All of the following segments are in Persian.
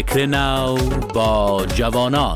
فکر نو با جوانان.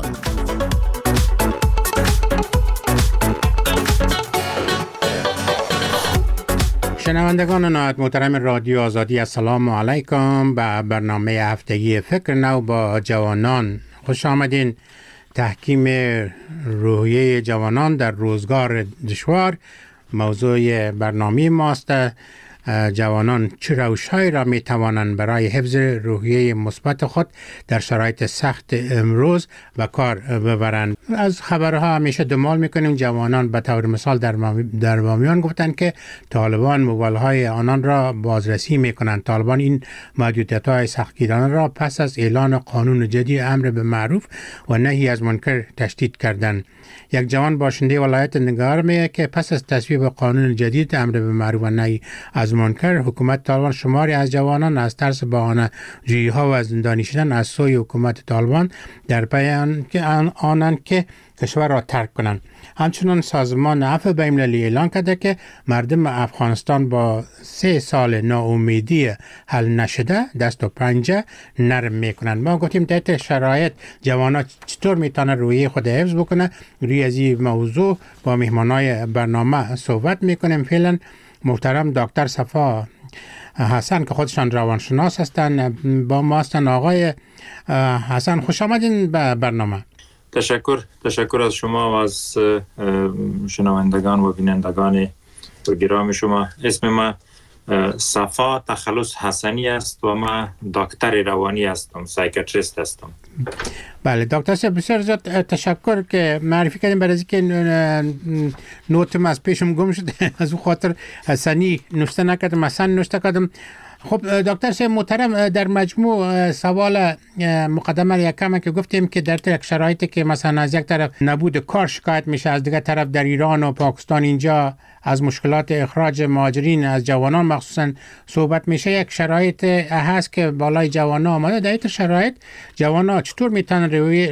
شنوندگان نهایت محترم رادیو آزادی، السلام علیکم به برنامه هفتگی فکر نو با جوانان. خوش آمدین. تحکیم روحیه جوانان در روزگار دشوار موضوع برنامه ماست. جوانان چه روش‌هایی را می توانند برای حفظ روحیه مثبت خود در شرایط سخت امروز و کار ببرند؟ از خبرها همیشه دنبال میکنیم. جوانان به طور مثال در بامیان گفتند که طالبان موبایل‌های آنان را بازرسی میکنند. طالبان این محدودیت‌های سختگیرانه را پس از اعلان قانون جدید امر به معروف و نهی از منکر تشدید کردند. یک جوان باشنده ولایت ننگرهار میگه که پس از تصویب قانون جدید امر به معروف و نهی از منکر، حکومت طالبان شماری از جوانان از ترس بهانه جویی ها و زندانی شدن از سوی حکومت طالبان در پی آنند که کشور را ترک کنند. همچنان سازمان عفو بین‌المللی اعلان کرده که مردم افغانستان با 3 سال ناامیدی حل نشده دست و پنجه نرم میکنند. ما گفتیم در شرایط جوانان چطور میتونه روی خود حفظ بکنه. روی از این موضوع با مهمانای برنامه صحبت میکنیم. فعلا محترم دکتر صفا حسن که خودشان روانشناس هستند با ما هستند. آقای حسن خوش آمدین به برنامه. تشکر از شما و از شنوندگان و بینندگان پروگرام شما. اسم ما صفا تخلص حسنی است و من دکتر روانی هستم، سایکیاتریست هستم. بله دکتر صاحب بسیار زیاد تشکر که معرفی کردیم. برای اینکه نوتم از پیشم گم شد از اون خاطر حسنی نوشته نکردم، حسن نوشته کردم. خب دکتر صاحب محترم، در مجموع سوال مقدمه یکم که گفتیم که در یک شرایطی که مثلا از یک طرف نبود کار شکایت میشه، از دیگر طرف در ایران و پاکستان اینجا از مشکلات اخراج مهاجرین از جوانان مخصوصا صحبت میشه. یک شرایط هست که بالای جوانان آمده. در این شرایط جوانان چطور میتونن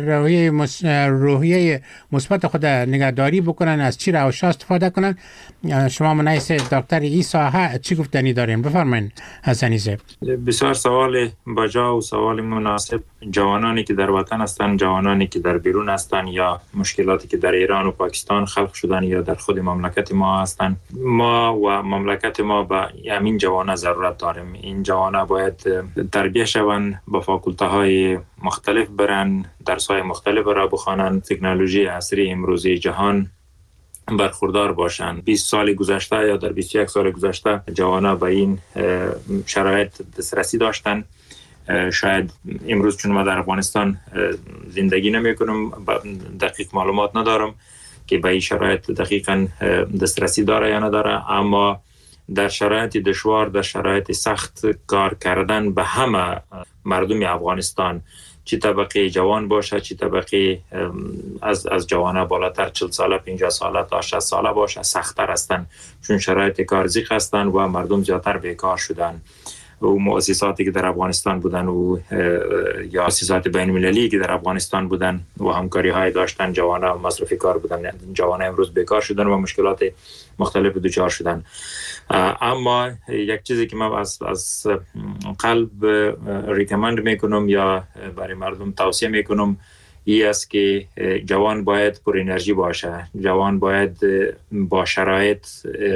روحیه مثبت خود نگهداری بکنن؟ از چی روش‌ها استفاده کنن؟ شما منیس دکتر این ساحه چی گفتنی دارین؟ بفرمایید حسنی صاحب. بسیار سوال بجا و سوال مناسب. جوانانی که در وطن هستند، جوانانی که در بیرون هستند یا مشکلاتی که در ایران و پاکستان خلق شدن یا در خود مملکت ما هستند، ما و مملکت ما به همین جوانان ضرورت داریم. این جوانان باید تربیت شوند، با فاکولته های مختلف برن، درس های مختلف را بخوانند، تکنولوژی عصری امروزی جهان برخوردار باشند. 20 سال گذشته یا در 21 سال گذشته جوانان به این شرایط دسترسی داشتن. شاید امروز چون ما در افغانستان زندگی نمی کنم دقیق معلومات ندارم که به این شرایط دقیقاً دسترسی داره یا نداره، اما در شرایط دشوار، در شرایط سخت کار کردن به همه مردم افغانستان، چی طبقه جوان باشه، چی طبقه از جوانه بالاتر 40 ساله 50 ساله تا 60 ساله باشه، سخت‌تر هستند چون شرایط کار زیق هستند و مردم زیادتر بیکار شدن. و مؤسساتی که در افغانستان بودن و یا مؤسسات بین المللی که در افغانستان بودن و همکاری های داشتن، جوانان مصرفی کار بودن، جوانان امروز بیکار شدن و مشکلات مختلف دچار شدن. اما یک چیزی که من از قلب ریکمند میکنم یا برای مردم توصیه میکنم این است که جوان باید پر انرژی باشه. جوان باید با شرایط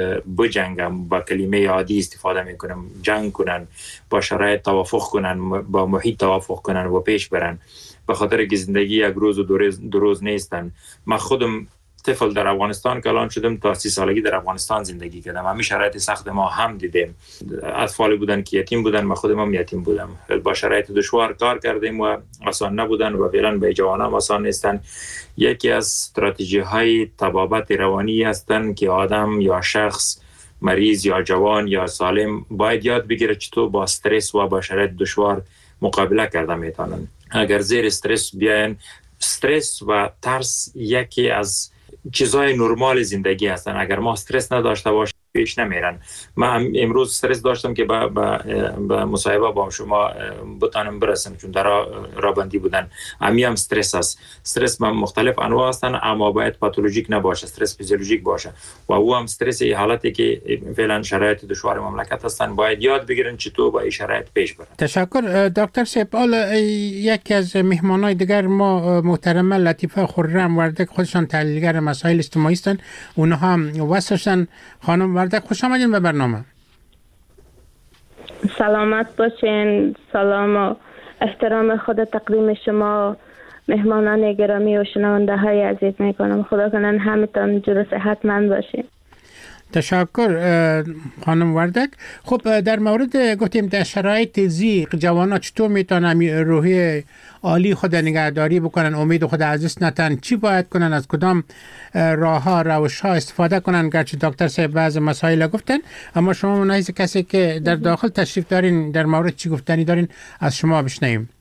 بجنگن، با کلمه عادی استفاده میکنم، جنگ کنن، با شرایط توافق کنن، با محیط توافق کنن و پیش برن، به خاطر که زندگی یک روز و دو روز نیستن. من خودم طفل در افغانستان کلان شدم، تا 30 سالگی در افغانستان زندگی کردم. همین شرایط سخت ما هم دیدیم. اطفال بودن که یتیم بودن، من خودم هم یتیم بودم. با شرایط دشوار کار کردیم و آسان نبودن و فعلا به جوانان آسان نیستن. یکی از استراتژی های طبابت روانی هستن که آدم یا شخص مریض یا جوان یا سالم باید یاد بگیره چطور با استرس و با شرایط دشوار مقابله کردن میتونن. اگر زیر استرس بیاین، استرس و ترس یکی از چیزهای نرمال زندگی هستن. اگر ما استرس نداشته باشیم پیش نمیرن. من امروز استرس داشتم که با مصاحبه با شما بتانم برسم، چون در رابندی بودن. امی هم استرس است. استرس مختلف انواع هستن، اما باید پاتولوژیک نباشه، استرس فیزیولوژیک باشه و او هم استرس حالتی که فعلا شرایط دشوار مملکت هستن، باید یاد بگیرن چطور با این شرایط پیش برن. تشکر دکتر صاحب. یکی از مهمانای دیگر ما محترمه لطیفه خرم وردک، خودشان تحلیلگر مسائل اجتماعی هستند، اونها هم واسهشن. خانم وردک خوش آمدین به برنامه. سلامت باشین. سلام و احترام خود تقدیم شما مهمانان گرامی و شنونده های عزیز میکنم. خدا کنن همتون جور صحتمند باشین. تشکر خانم وردک. خب در مورد گفتیم در شرایط ضیق جوانان چطور میتونن روحی عالی خود نگهداری بکنن، امید خود از دست ندن، چی باید کنن، از کدام راه ها روش ها استفاده کنن؟ گرچه دکتر صاحب بعض مسائل گفتن، اما شما منحیث کسی که در داخل تشریف دارین در مورد چی گفتنی دارین از شما بشنویم.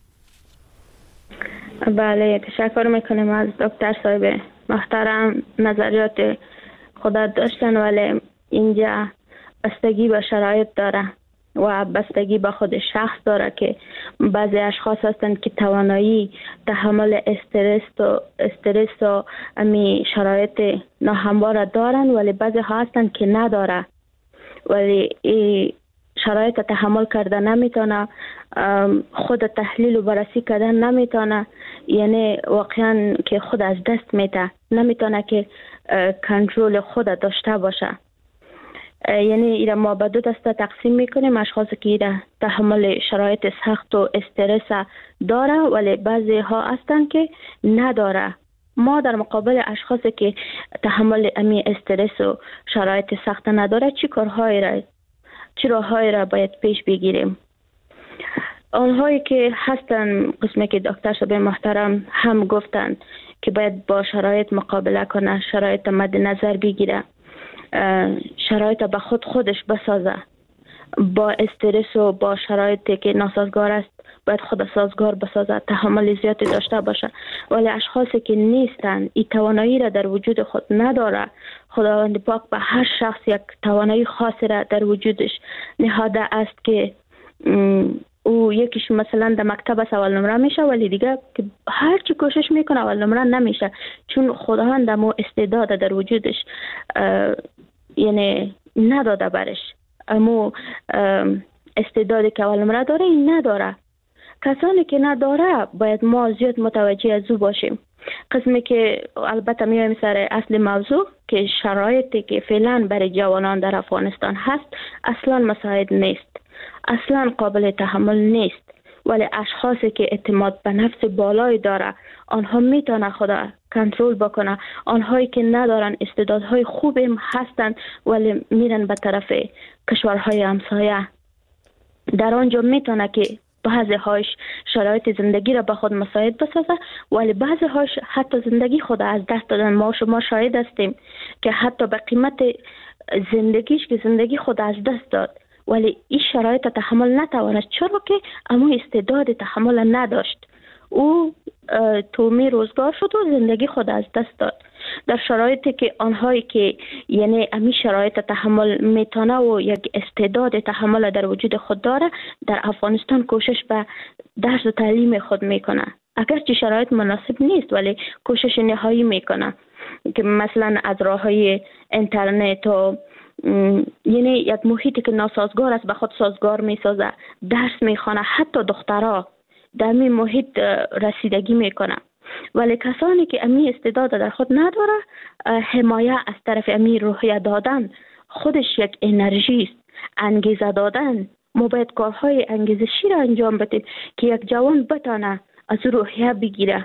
بله، تشکر میکنیم از دکتر صاحب محترم. نظریات خودت داشتن، ولی اینجا بستگی به شرایط داره و بستگی به خود شخص داره که بعضی اشخاص هستن که توانایی تحمل استرس و امی شرایط ناهموار دارن، ولی بعضی ها هستن که نداره، ولی شرایط تحمل کرده نمیتونه، خود تحلیل و بررسی کردن نمیتونه، یعنی واقعا که خود از دست میده، نمیتونه که کنترل خود داشته باشه. یعنی ایره ما به دو دسته تقسیم میکنیم. اشخاصی که ایره تحمل شرایط سخت و استرس داره، ولی بعضی ها هستن که نداره. ما در مقابل اشخاصی که تحمل امی استرس و شرایط سخت نداره چه راههایی را باید پیش بگیریم؟ آنهایی که هستن قسمی که دکتر صاحب محترم هم گفتن که باید با شرایط مقابله کنه، شرایط مد نظر بگیره، شرایط به خودش بسازه. با استرس و با شرایطی که ناسازگار است باید خود سازگار بسازه، تحمل زیادی داشته باشه. ولی اشخاصی که نیستن، این توانایی را در وجود خود نداره، خداوند پاک به هر شخص یک توانایی خاصی را در وجودش نهاده است که او یکیش مثلا در مکتب است اول نمره میشه، ولی دیگه که هر چی کوشش میکنه اول نمره نمیشه، چون خداوند مو استعداد در وجودش یعنی نداده برش. امو استعدادی که اول نمره داره این نداره. کسانی که نداره باید ما زیاد متوجه از او باشیم. قسمی که البته میایم سر اصل موضوع که شرایطی که فعلا برای جوانان در افغانستان هست اصلا مساعد نیست، اصلا قابل تحمل نیست. ولی اشخاصی که اعتماد به نفس بالای داره آنها میتونه خدا کنترل بکنه. آنهایی که ندارن استعدادهای خوبی هستن ولی میرن به طرف کشورهای همسایه، در آنجا میتونه که بعضی هاش شرایط زندگی را به خود مساعد بسازه، ولی بعضی هاش حتی زندگی خود از دست دادن. ما شما شاهد هستیم که حتی به قیمت زندگیش که زندگی خود از دست داد، ولی این شرایط تحمل نتوانست، چرا که اما استعداد تحمل نداشت. او تومی روزگار شد و زندگی خود از دست داد. در شرایطی که آنهایی که یعنی امی شرایط تحمل میتونه و یک استعداد تحمل در وجود خود داره، در افغانستان کوشش به درس و تعلیم خود میکنه. اگرچه شرایط مناسب نیست ولی کوشش نهایی میکنه که مثلا از راههای اینترنت و یعنی یک محیطی که ناسازگار است به خود سازگار میسازه، درس میخوانه، حتی دخترها در می محیط رسیدگی میکنه. ولی کسانی که امی استعداد در خود نداره، حمایه از طرف امی روحیه دادن خودش یک انرژی است، انگیزه دادن. ما باید کارهای انگیزشی را انجام بدیم که یک جوان بتانه از روحیه بگیره،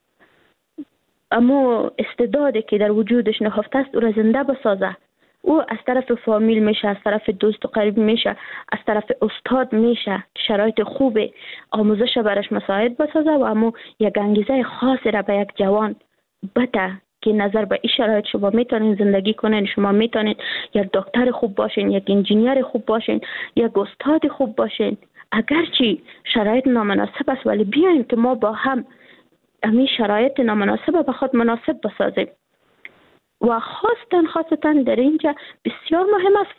اما استعدادی که در وجودش نهفته است او را زنده بسازه. او از طرف فامیل میشه، از طرف دوست و قریب میشه، از طرف استاد میشه که شرایط خوب آموزش برش مساعد بسازه و اما یک انگیزه خاصی را به یک جوان بده که نظر به این شرایط شما میتونین زندگی کنین، شما میتونین یک دکتر خوب باشین، یک انجینیر خوب باشین، یک استاد خوب باشین. اگرچه شرایط نامناسب است ولی بیاین که ما با هم همین شرایط نامناسب به خود مناسب بسازیم. و خاصتا در اینجا بسیار مهم است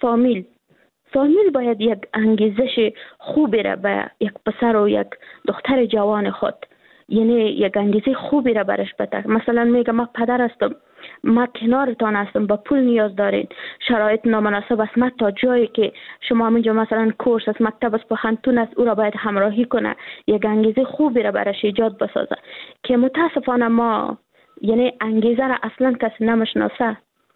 فامیل باید یک انگیزش خوبی را به یک پسر و یک دختر جوان خود، یعنی یک انگیزه خوبی را برش بده. مثلا میگه من پدر هستم، ما کنارتان هستم، با پول نیاز دارین، شرایط نامناسب است، ما تا جایی که شما همینجا مثلا کورس است، مکتب است، پخنتون است، او را باید همراهی کنه، یک انگیزه خوبی را برش ایجاد بسازه که متاسفانه ما یعنی انگیزه را اصلا کسی نمیشناسه.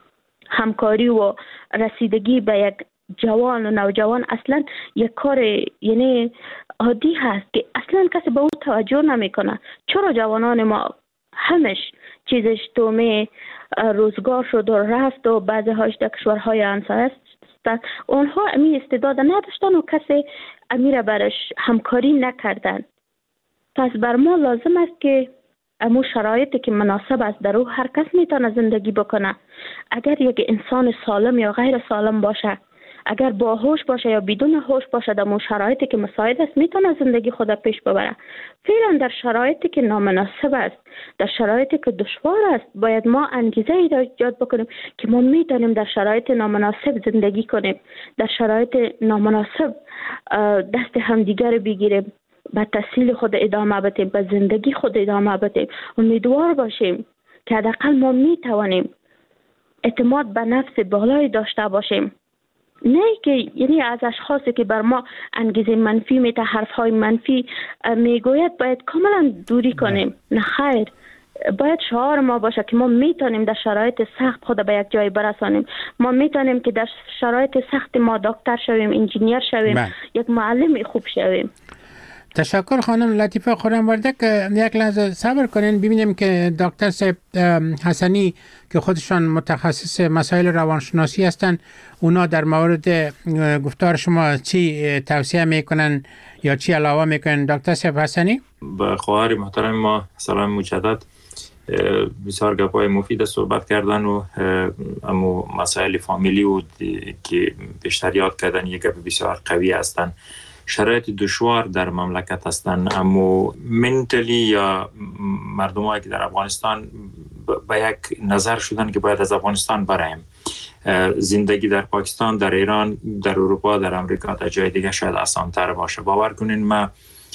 همکاری و رسیدگی به یک جوان و نوجوان اصلا یک کار یعنی عادی هست که اصلا کسی به اون توجه نمیکنه. چرا جوانان ما همش چیزش تومه روزگار شد و رفت و بعضی هاش در کشورهای همسایه است، اونها امی استعداد نداشتن و کسی امی را برش همکاری نکردن. پس بر ما لازم است که امو شرایطی که مناسب است در او هر کس میتونه زندگی بکنه. اگر یک انسان سالم یا غیر سالم باشه، اگر با هوش باشه یا بدون هوش باشه، در شرایطی که مساعد است میتونه زندگی خود پیش ببره. فعلا در شرایطی که نامناسب است، در شرایطی که دشوار است، باید ما انگیزه ای را ایجاد بکنیم که ما میتونیم در شرایط نامناسب زندگی کنیم، در شرایط نامناسب دست همدیگر بگیریم، به تحصیل خود ادامه بدیم، به زندگی خود ادامه بدیم. امیدوار باشیم که حداقل ما میتوانیم اعتماد به نفس بالایی داشته باشیم، نه که یعنی از اشخاصی که بر ما انگیزه منفی میده، حرفهای منفی میگوید باید کاملا دوری کنیم. نه خیر، باید شعار ما باشه که ما میتونیم در شرایط سخت خود به یک جای برسانیم. ما میتونیم که در شرایط سخت ما دکتر شویم، انجینیر شویم، یک معلم خوب شویم. تشکر خانم لطیفه خرم‌وردک. یک لحظه صبر کنین ببینیم که دکتر صاحب حسنی که خودشان متخصص مسائل روانشناسی هستند، اونا در مورد گفتار شما چی توصیه میکنن یا چی علاوه میکنن. دکتر صاحب حسنی. با خواهر محترم ما سلام مجدد. بسیار گپای مفید صحبت کردن و اما مسائل فامیلی و که بیشتر یاد کردن یک گپ بسیار قوی هستند. شرایط دشوار در مملکت هستند، اما منتلی یا مردمایی که در افغانستان به یک نظر شدن که باید از افغانستان برایم. زندگی در پاکستان، در ایران، در اروپا، در امریکا، در جای دیگه شاید آسان‌تر باشه. باور کنین ما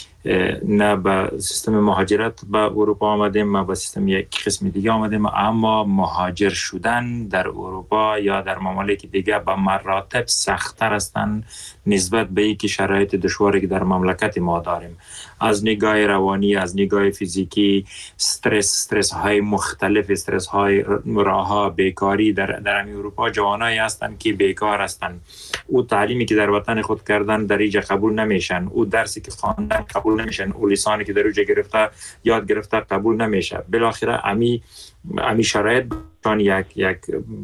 نه به سیستم مهاجرت به اروپا آمدیم، ما به سیستم یک قسم دیگه آمدیم، اما مهاجر شدن در اروپا یا در ممالک دیگه به مراتب سخت‌تر هستند نسبت به اینکه شرایط دشواری که در مملکت ما داریم. از نگاه روانی، از نگاه فیزیکی، استرس های مختلف، استرس های راه بیکاری در اروپا جوانایی هستند که بیکار هستند. او تعلیمی که در وطن خود کردن در اینجا قبول نمیشن، او درسی که خواندن قبول نمیشن، او لیسانی که در اونجا گرفته یاد گرفته قبول نمیشه. بالاخره امی شرایط چون یک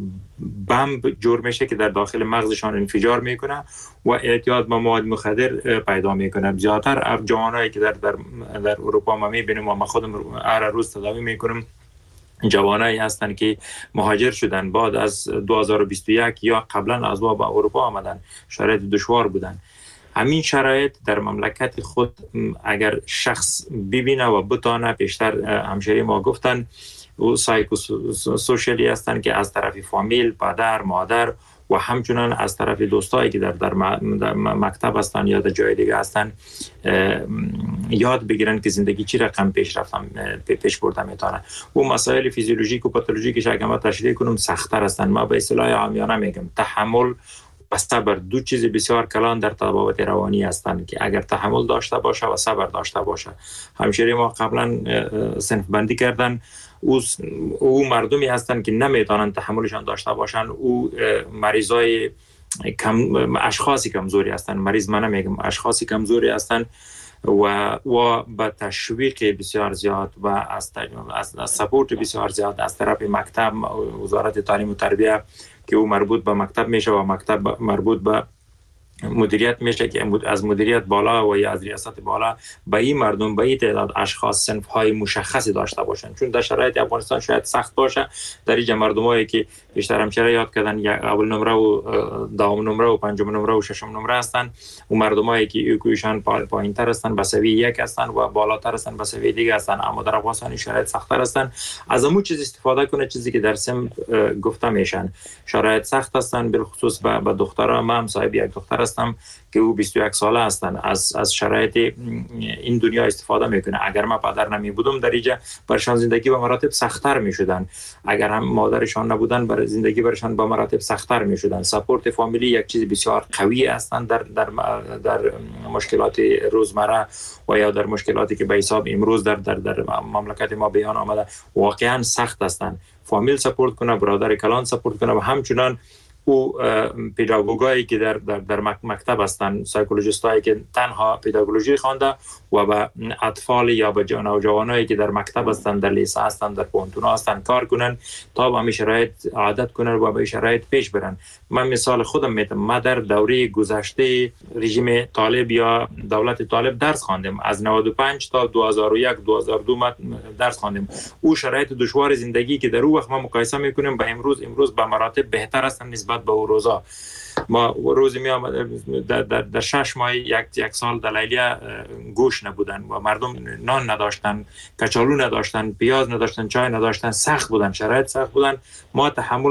بمب جور میشه که در داخل مغزشان انفجار میکنه و اعتیاد به مواد مخدر پیدا میکنه. زیادتر جوانایی که در اروپا ما میبینیم و ما خودم هر روز تداوی میکنم، جوانایی هستند که مهاجر شدن بعد از 2021 یا قبلا از به اروپا آمدن، شرایط دشوار بودن. همین شرایط در مملکت خود اگر شخص ببینه و بتانه، پیشتر همشهری ما گفتن او سایکو سوشلی هستند که از طرف فامیل، پدر، مادر و همچنان از طرف دوستایی که در مکتب هستند یا در جای دیگه هستند یاد بگیرن که زندگی چی رقم پیش برده میتونه. و مسائل فیزیولوژیک و پاتولوژیکش اگه ما تشریح کنم سخت‌تر هستند. ما به اصطلاح عامیانه میگم تحمل و صبر دو چیز بسیار کلان در تضاد روانی هستند که اگر تحمل داشته باشه و صبر داشته باشه. همشهری ما قبلا صنف بندی کردن، او مردمی هستند که نمیتونن تحملشان داشته باشن، او مریضای اشخاصی کمزوری هستند، مریض من نمیگم، اشخاصی کمزوری هستند و با تشویق بسیار زیاد و از سپورت بسیار زیاد از طرف مکتب، وزارت تعلیم و تربیت که او مربوط به مکتب میشه و مکتب مربوط به مدیریت میشه که از مدیریت بالا و یا از ریاست بالا به این مردم، به این تعداد اشخاص صنف‌های مشخصی داشته باشن. چون در شرایط افغانستان شاید سخت باشه در اینجا مردمایی که بیشتر همچنان یاد کردن یا اول نمره و دوم نمره و پنجم نمره و ششم نمره هستن، و مردمایی که ایشان پایین‌تر هستن به سویه یک هستن و بالاتر هستن به سویه دیگه هستن، اما در افغانستان شرایط سخت‌تر هستن. از همون چیز استفاده کنه، چیزی که در سم گفته میشن شرایط سخت هستن، به خصوص به دخترها. من هم صاحب یک دختر هستم که او 21 ساله هستن، از شرایط این دنیا استفاده میکنه. اگر ما پدر نمی بودم در اینجا برشان زندگی به مراتب سخت‌تر میشدن، اگر هم مادرشان نبودن بر زندگی برشان به مراتب سخت‌تر میشدن. سپورت فامیلی یک چیز بسیار قوی هستند در مشکلات روزمره و یا در مشکلاتی که به حساب امروز در مملکت ما بیان آمده واقعا سخت هستند. فامیل سپورت کنه، برادر کلان سپورت کنه و همچنان او پداگوگایی که در مکتب هستند، سایکولوژیستایی که تنها پداگوژی خوانده و به اطفال یا به نوجوانایی که در مکتب هستند، در لیسه هستند، در پانتونا هستند کار کنن تا به همین شرایط عادت کنن و به شرایط پیش برن. من مثال خودم میتونم، ما در دوره گذشته رژیم طالب یا دولت طالب درس خواندم، از 95 تا 2001 2002 درس خواندم. او شرایط دشوار زندگی که در اون وقت ما مقایسه میکنیم با امروز به مراتب بهتر است نسبت به اون روزا. ما روزی می آمد در 6 ماه یک سال در لیلیه گوش نبودن و مردم نان نداشتن، کچالو نداشتن، پیاز نداشتن، چای نداشتن، سخت بودن، شرایط سخت بودن. ما تحمل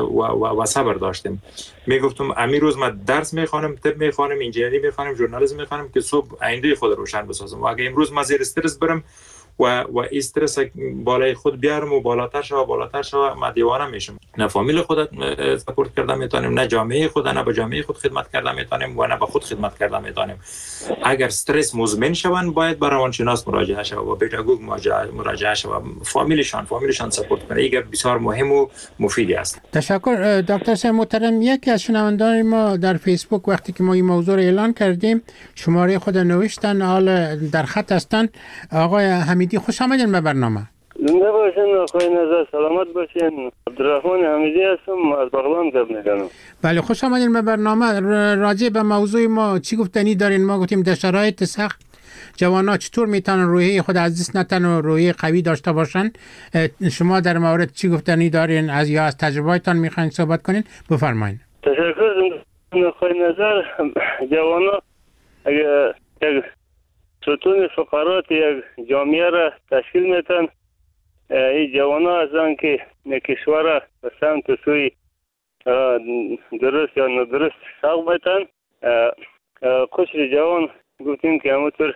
و صبر داشتیم. میگفتم امیر روز ما درس میخوانم، طب میخوانم، انجینری میخوانم، ژورنالیسم میخوانم که صبح آینده خود روشن بسازم. و اگه امروز ما زیر استرس برم و استرس بالای خود بیارم و بالاتر شو ما دیوانه میشم. نه فامیل خودت سپورت کردن میتونیم، نه جامعه خود، نه به جامعه خود خدمت کردن میتونیم و نه به خود خدمت کردن میتونیم. اگر استرس مزمن شون باید به روانشناس مراجعه شود و پداگوگ مراجعه شود، فامیلشان سپورت کنه. این بسیار مهم و مفیدی است. تشکر دکتر صاحب محترم. یکی از شنوندگان ما در فیسبوک وقتی که ما این موضوع رو اعلان کردیم شماره خود نوشتن، حال در خط هستن. آقای حمیدی خوش آمدین به برنامه. زنده باشین آقای نظر، سلامت باشین. عبدالرحمن حمیدی هستم، از بغلان گپ میکنم. بله خوش آمدین به برنامه. راجع به موضوع ما چی گفتنی دارین؟ ما گفتیم در شرایط سخت جوانان چطور میتونن روحیه خود از دست ندن و روحیه قوی داشته باشن. شما در مورد چی گفتنی دارین؟ از تجربه‌تان میخواین صحبت کنین؟ بفرمایید. تشکر آقای نظر. جوانان اگر یک ستون فقرات یک جامعه را تشکیل میتن، این جوانان هستند که کشور به سمت سوی درست یا ندرست ساق میتن. قشر جوان گفتیم که همونطور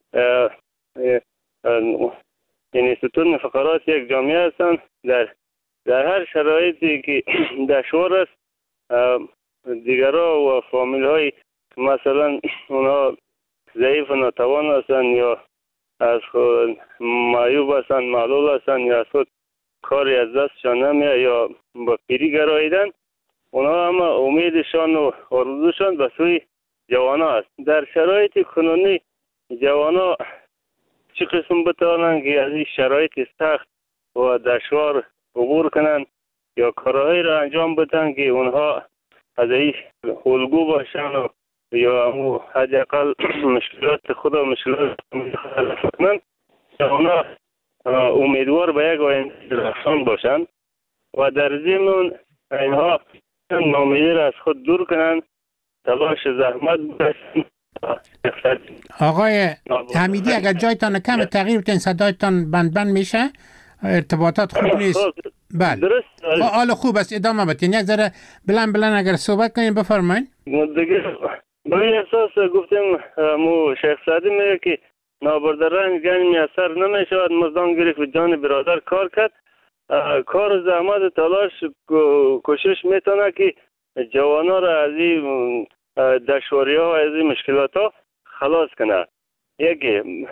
یعنی ستون فقرات یک جامعه هستند. در هر شرایطی که دشوار است، دیگرها و فامیل های مثلا اونها ضعیف و ناتوان هستند یا از خود معیوب هستند، معلول هستند یا از خود کاری از دستشان نمیاد یا با پیری گراییدن، اونها هم امیدشان و آرزوشان به سوی جوانا است. در شرایط کنونی جوانا چه قسم بتوانند که از این شرایط سخت و دشوار عبور کنند یا کارهایی را انجام بدن که اونها از این الگو باشن و یا حداقل مشکلات خود و مشکلات من اونا امیدوار به یک آینده درخشان باشند و در ضمن اینها ناامیدی را از خود دور کنند، تلاش زحمت بکشند. آقای حمیدی اگر جایتان کم تغییر بدین، صدایتان بند میشه، ارتباطات خوب نیست. بله درست. حال خوب است، ادامه بدین. یک ذره بلند اگر صحبت کنین بفرمایید. دیگه با این اساس گفتیم مو شیخ سعدی میگه که نابردران گنج میسر نمیشود، مزدان گرفت و جان برادر کار کرد. کار زحمت تلاش کوشش میتونه که جوانا را از این دشواری ها و از این مشکلات ها خلاص کنه. یکی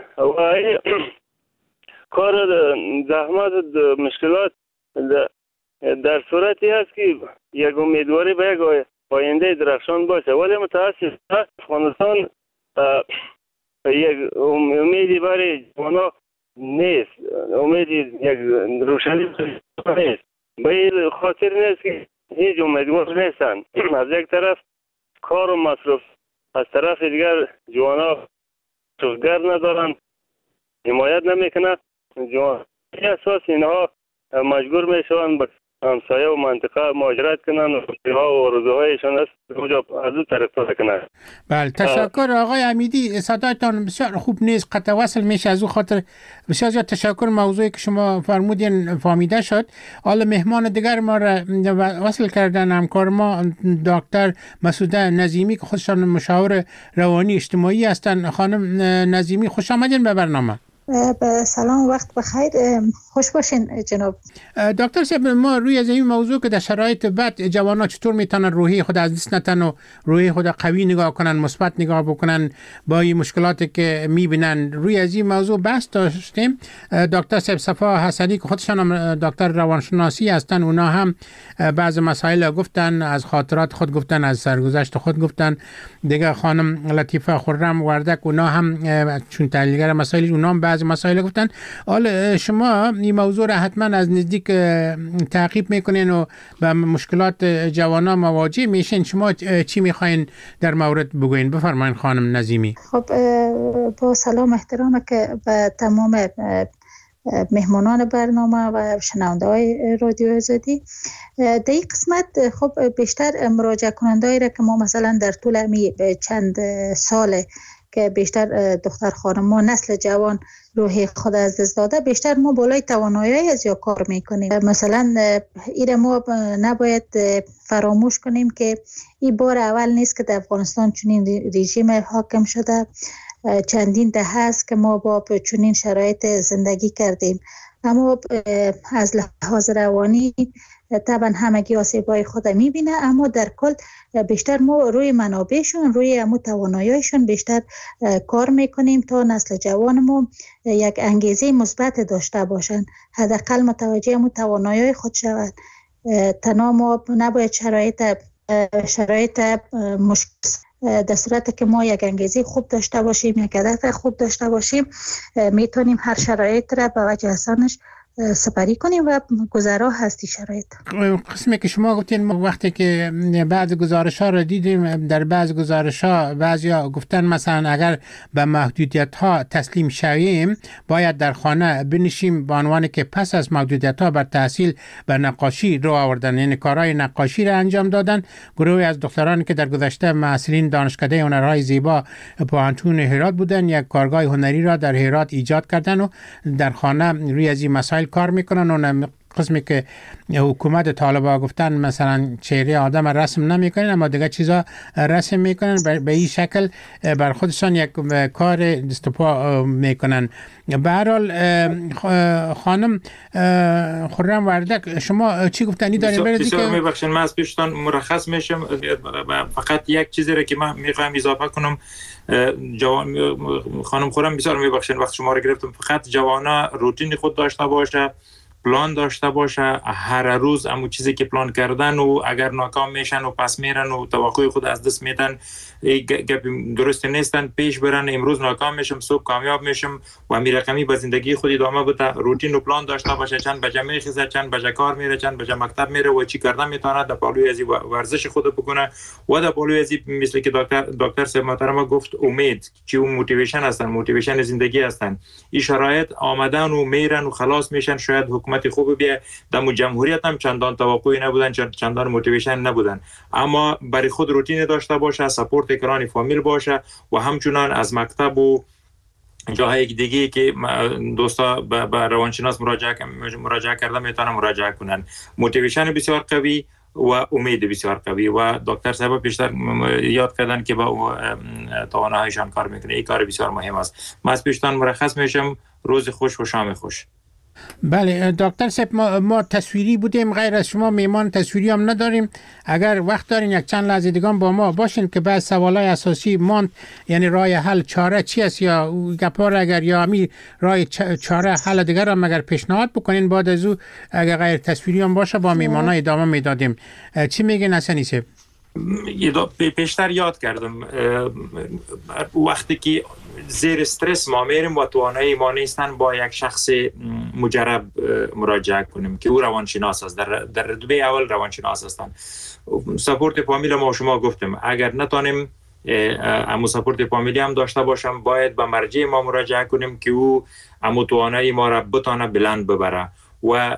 کار زحمت مشکلات در صورتی هست که یک امیدواری به یک آینده درخشان باشه، ولی متاسف افغانستان یک امیدی برای جوانا نیست، امیدی یک روشنی نیست. به این خاطر نیست که هیچ امیدوار نیستن. از یک طرف کار و مصرف از طرف دیگر جوانا شغلگر ندارن، حمایت نمیکنه. جوان اساس اینها مجبور میشوند به همسایه و منطقه مهاجرت کنن و ها و روزهایشان است اونجا از اون طرف کنن. بله تشکر آقای امیدی، صدایتان بسیار خوب نیست، قطع وصل میشه، از او خاطر بسیار زیاد تشکر. موضوعی که شما فرمودین فهمیده شد. حالا مهمان دیگر ما را وصل کردن همکار ما دکتر مسعوده نظیمی که خودشان مشاور روانی اجتماعی هستند. خانم نظیمی خوش آمدین به برنامه. سلام، وقت بخیر، خوش باشین جناب. دکتر صاحب، ما روی از این موضوع که در شرایط بد جوانان چطور میتونن روحی خود از دست نتن و روحی خود قوی نگاه کنن، مثبت نگاه بکنن با این مشکلاتی که میبینن، روی از این موضوع بحث داشتیم. دکتر صاحب صفا حسنی که خودشان هم دکتر روانشناسی هستن، اونا هم بعض مسائل گفتن، از خاطرات خود گفتن، از سرگذشت خود گفتن. دیگه خانم لطیفه خرم وردک اونا هم چون تحلیلگر مسائل، اونا هم بعض مسائل گفتن. حالا شما این موضوع را حتما از نزدیک تعقیب میکنین و با مشکلات جوانان مواجه میشین. شما چی میخواین در مورد بگوین؟ بفرمایید خانم نظیمی. خب با سلام احترام که به تمام مهمانان برنامه و شنونده های رادیو آزادی. در این قسمت خب بیشتر مراجعه کننده را که ما مثلا در طول چند ساله که بیشتر دختر خانم ما نسل جوان روحی خود از دست داده، بیشتر ما بالای توانایی از یا کار میکنیم. مثلا ایره ما نباید فراموش کنیم که این بار اول نیست که در افغانستان چنین رژیم حاکم شده. چندین دهه است که ما با چنین شرایط زندگی کردیم، اما از لحاظ روانی طبعا همگی آسیبای خود میبینه، اما در کل بیشتر ما روی منابعشون، روی همون تواناییشون بیشتر کار میکنیم تا نسل جوان ما یک انگیزه مثبت داشته باشن، حداقل متوجه همون توانایی خود شود. تنها ما نباید شرایط مشکل، در صورت که ما یک انگیزه خوب داشته باشیم، یک هدف خوب داشته باشیم، میتونیم هر شرایط را به وجه احسانش سپری کنیم و گذرا هستی شرایط. قسمی که شما گفتین، ما وقتی که بعض گزارش‌ها را دیدیم، در بعض گزارش‌ها بعضیا گفتن مثلا اگر به محدودیت‌ها تسلیم شویم باید در خانه بنشیم، به عنوان که پس از محدودیت‌ها بر تحصیل بر نقاشی رو آوردن، یعنی کارهای نقاشی را انجام دادن. گروهی از دختران که در گذشته محصلین دانشکده هنرهای زیبا پوهنتون هرات بودن، یک کارگاه هنری را در هرات ایجاد کردن و در خانه روی از این مسائل کار میکنن. اون قسمی که حکومت طالبا گفتن مثلا چهره آدم رسم نمیکنن اما دیگه چیزا رسم میکنن، به این شکل بر خودشان یک کار دستپا میکنن. به هر حال خانم خرم وردک، شما چی گفتنی دارین؟ بسیار میبخشین، من از پیشتان مرخص میشم. فقط یک چیزی را که من میخوایم اضافه کنم، خانم خرم بسیار میبخشین وقت شما رو گرفتم. فقط جوانا روتین خود داشته باشه، پلان داشته باشه، هر روز همون چیزی که پلان کردن و اگر ناکام میشن و پس میرن و توقع خود از دست میدن، گپ درست نیستن، پیش برن. امروز ناکام میشم، صبح کامیاب میشم و همین رقمی به زندگی خود ادامه بده. روتین و پلان داشته باشه، چند بجه میخیزه، چند بجه کار میره، چند بجه مکتب میره و چی کردن میتونه در پالوی ازی ورزش خود بکنه و در پالوی ازی مثل که دکتر صاحب محترم گفت امید که اون موتیویشن هستن، موتیویشن زندگی هستن. این شرایط آمدن و میرن و خلاص میشن. شاید حکومت خوب بیه، در جمهوریت هم چندان توقعی نبودن، چندان موتیویشن نبودن، اما برای خود روتین داشته باشه، سپورت کرانی فامیل باشه و همچنان از مکتب و جاهای دیگه که دوستا به روانشناس مراجعه کردن میتونن مراجعه کنن. موتیویشن بسیار قوی و امید بسیار قوی و دکتر صاحب پیشتر یاد کردن که با تواناییشان کار میکنه. این کار بسیار مهم است. من از پیشتان مرخص میشم. روز خوش و شام خوش. بله دکتر صاحب، ما تصویری بودیم، غیر از شما میمان تصویری هم نداریم. اگر وقت دارین یک چند لحظه دیگه با ما باشین که بعض سوالای اساسی ماند، یعنی راه حل چاره چی است یا گپار اگر یا می راه چاره حل دیگر هم اگر پیشنهاد بکنین، بعد از او اگر غیر تصویری هم باشه با میمانا ادامه میدادیم. چی میگین حسنی صاحب؟ پیشتر یاد کردم وقتی که زیر استرس ما میریم و توانایی ما نیستن با یک شخص مجرب مراجعه کنیم که او روانشناس است، در رتبه اول روانشناس هستن. سپورت فامیل ما شما گفتم، اگر نتونیم امو سپورت فامیلی هم داشته باشم، باید به مرجع ما مراجعه کنیم که او امو توانایی ما را بتانه بلند ببره. و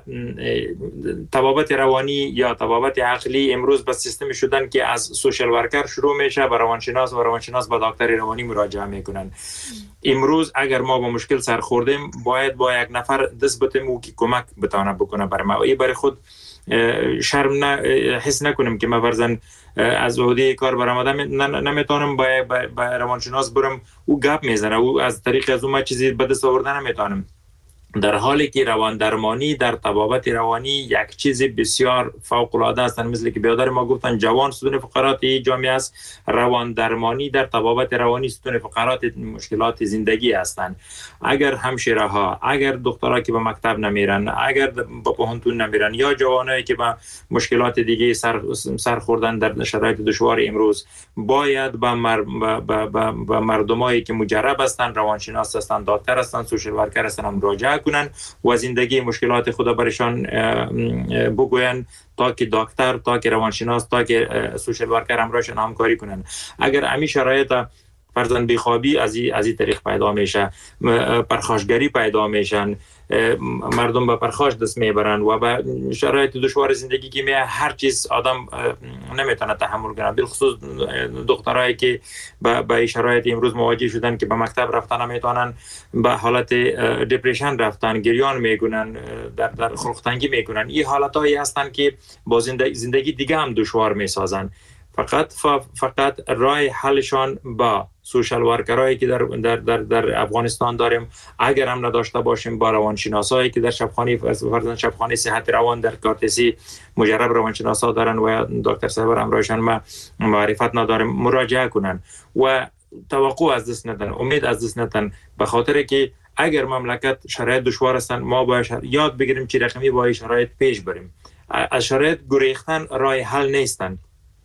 طبابت روانی یا طبابت عقلی امروز به سیستم شدن که از سوشال ورکر شروع میشه، به روانشناس و روانشناس به دکتر روانی مراجعه میکنن. امروز اگر ما با مشکل سر خوردیم باید با یک نفر دست بتیم او که کمک بتونه بکنه برای ما. برای خود شرم حس نکنیم که من فرضاً از عهده کار برآمدم نمیتونم با روانشناس برم او گپ میزنه، او از طریق از اون چیزی به دست آوردن نمیتونم. در حالی که روان درمانی در طبابت روانی یک چیز بسیار فوق العاده است. مثل که بیادر ما گفتن جوان ستون فقرات جامعه است، روان درمانی در طبابت روانی ستون فقرات مشکلات زندگی هستند. اگر همشیره ها، اگر دخترها که به مکتب نمیرن، اگر به پوهنتون نمیرن، یا جوانایی که به مشکلات دیگه سر خوردن در شرایط دشوار امروز، باید به مردمایی که مجرب هستند، روانشناس هستند، دکتر هستند، سوشال ورکر هستند مراجعه کنن و زندگی مشکلات خود برشان بگوین تا که دکتر، تا که روانشناس، تا که سوشال ورکر همراهشان همکاری کنن. اگر همین شرایط فرزند بیخوابی از این طریق پیدا میشه، پرخاشگری پیدا میشن، مردم به پرخاش دست میبرن و به شرایط دشوار زندگی که هر چیز آدم نمیتونه تحمل کنه. بالخصوص دخترایی که به شرایط امروز مواجه شدن که به مکتب رفتن نمیتونن، به حالت دپرشن رفتن، گریان میکنن، در خلقتنگی میکنن. این حالتایی هستن که با زندگی دیگه هم دشوار میسازن. فقط راه حلشان با سوشال ورکرایی که در افغانستان داریم، اگر هم نداشته باشیم با روانشناسایی که در شبخانه صحت روان در کارتسی مجرب روانشناسا دارن و دکتر صاحب همراهشان ما معرفت نداریم، مراجعه کنن و توقع از دست ندن، امید از دست ندن، به خاطر که اگر مملکت شرایط دشوار هستن ما باید یاد بگیریم چه رقمی با شرایط پیش بریم. از شرایط گریختن راه حل نیستن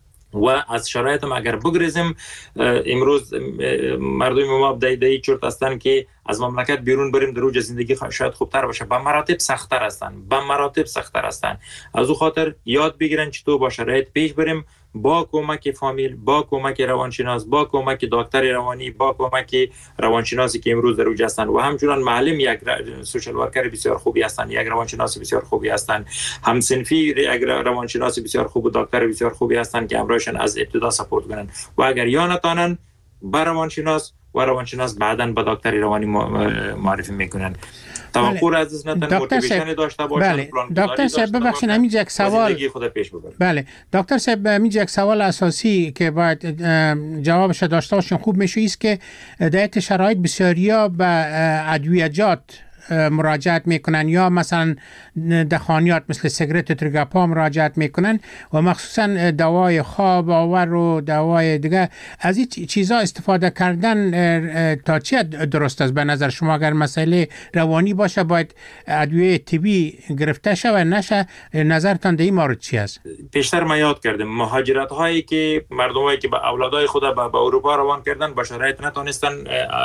و از شرایط ما اگر بگریزیم، امروز مردم ما بدای چرت هستن که از مملکت بیرون بریم در اوج زندگی شاید خوبتر باشه، به مراتب سخت‌تر هستن. از او خاطر یاد بگیرن چطور با شرایط پیش بریم، با کمک فامیل، با کمک روانشناس، با کمک دکتر روانی، با کمک روانشناسی که امروز در اوج هستند و همچنان معلم یک سوشال ورکر بسیار خوبی هستند، یک روانشناس بسیار خوبی هستند، همسنفی یک روانشناس بسیار خوب و دکتر بسیار خوبی هستند که همراهشان از ابتدا سپورت کنن و اگر یا نتونن با روانشناس بعداً با دکتر روانی معرفی میکنن. توقع را از نتن موتیویشن داشته باشن. بله دکتر صاحب ببخشید همینجا یک سوال. بله دکتر صاحب همینجا یک سوال اساسی که باید جوابش داشته باشیم خوب میشه است که در شرایط بسیاریا به ادویجات مراجعت میکنن یا مثلا دخانیات مثل سیگرت و ترگاپا مراجعت میکنن و مخصوصا دوای خواب آور و دوای دیگه. از این چیزا استفاده کردن تا چی درست است به نظر شما؟ اگر مسئله روانی باشه باید ادویه طبی گرفته شه و نشه، نظرتان در این مورد چی است؟ پیشتر ما یاد کردیم مهاجرت هایی که مردمایی که به اولادای خود به اروپا روان کردن با شرایط نتونستن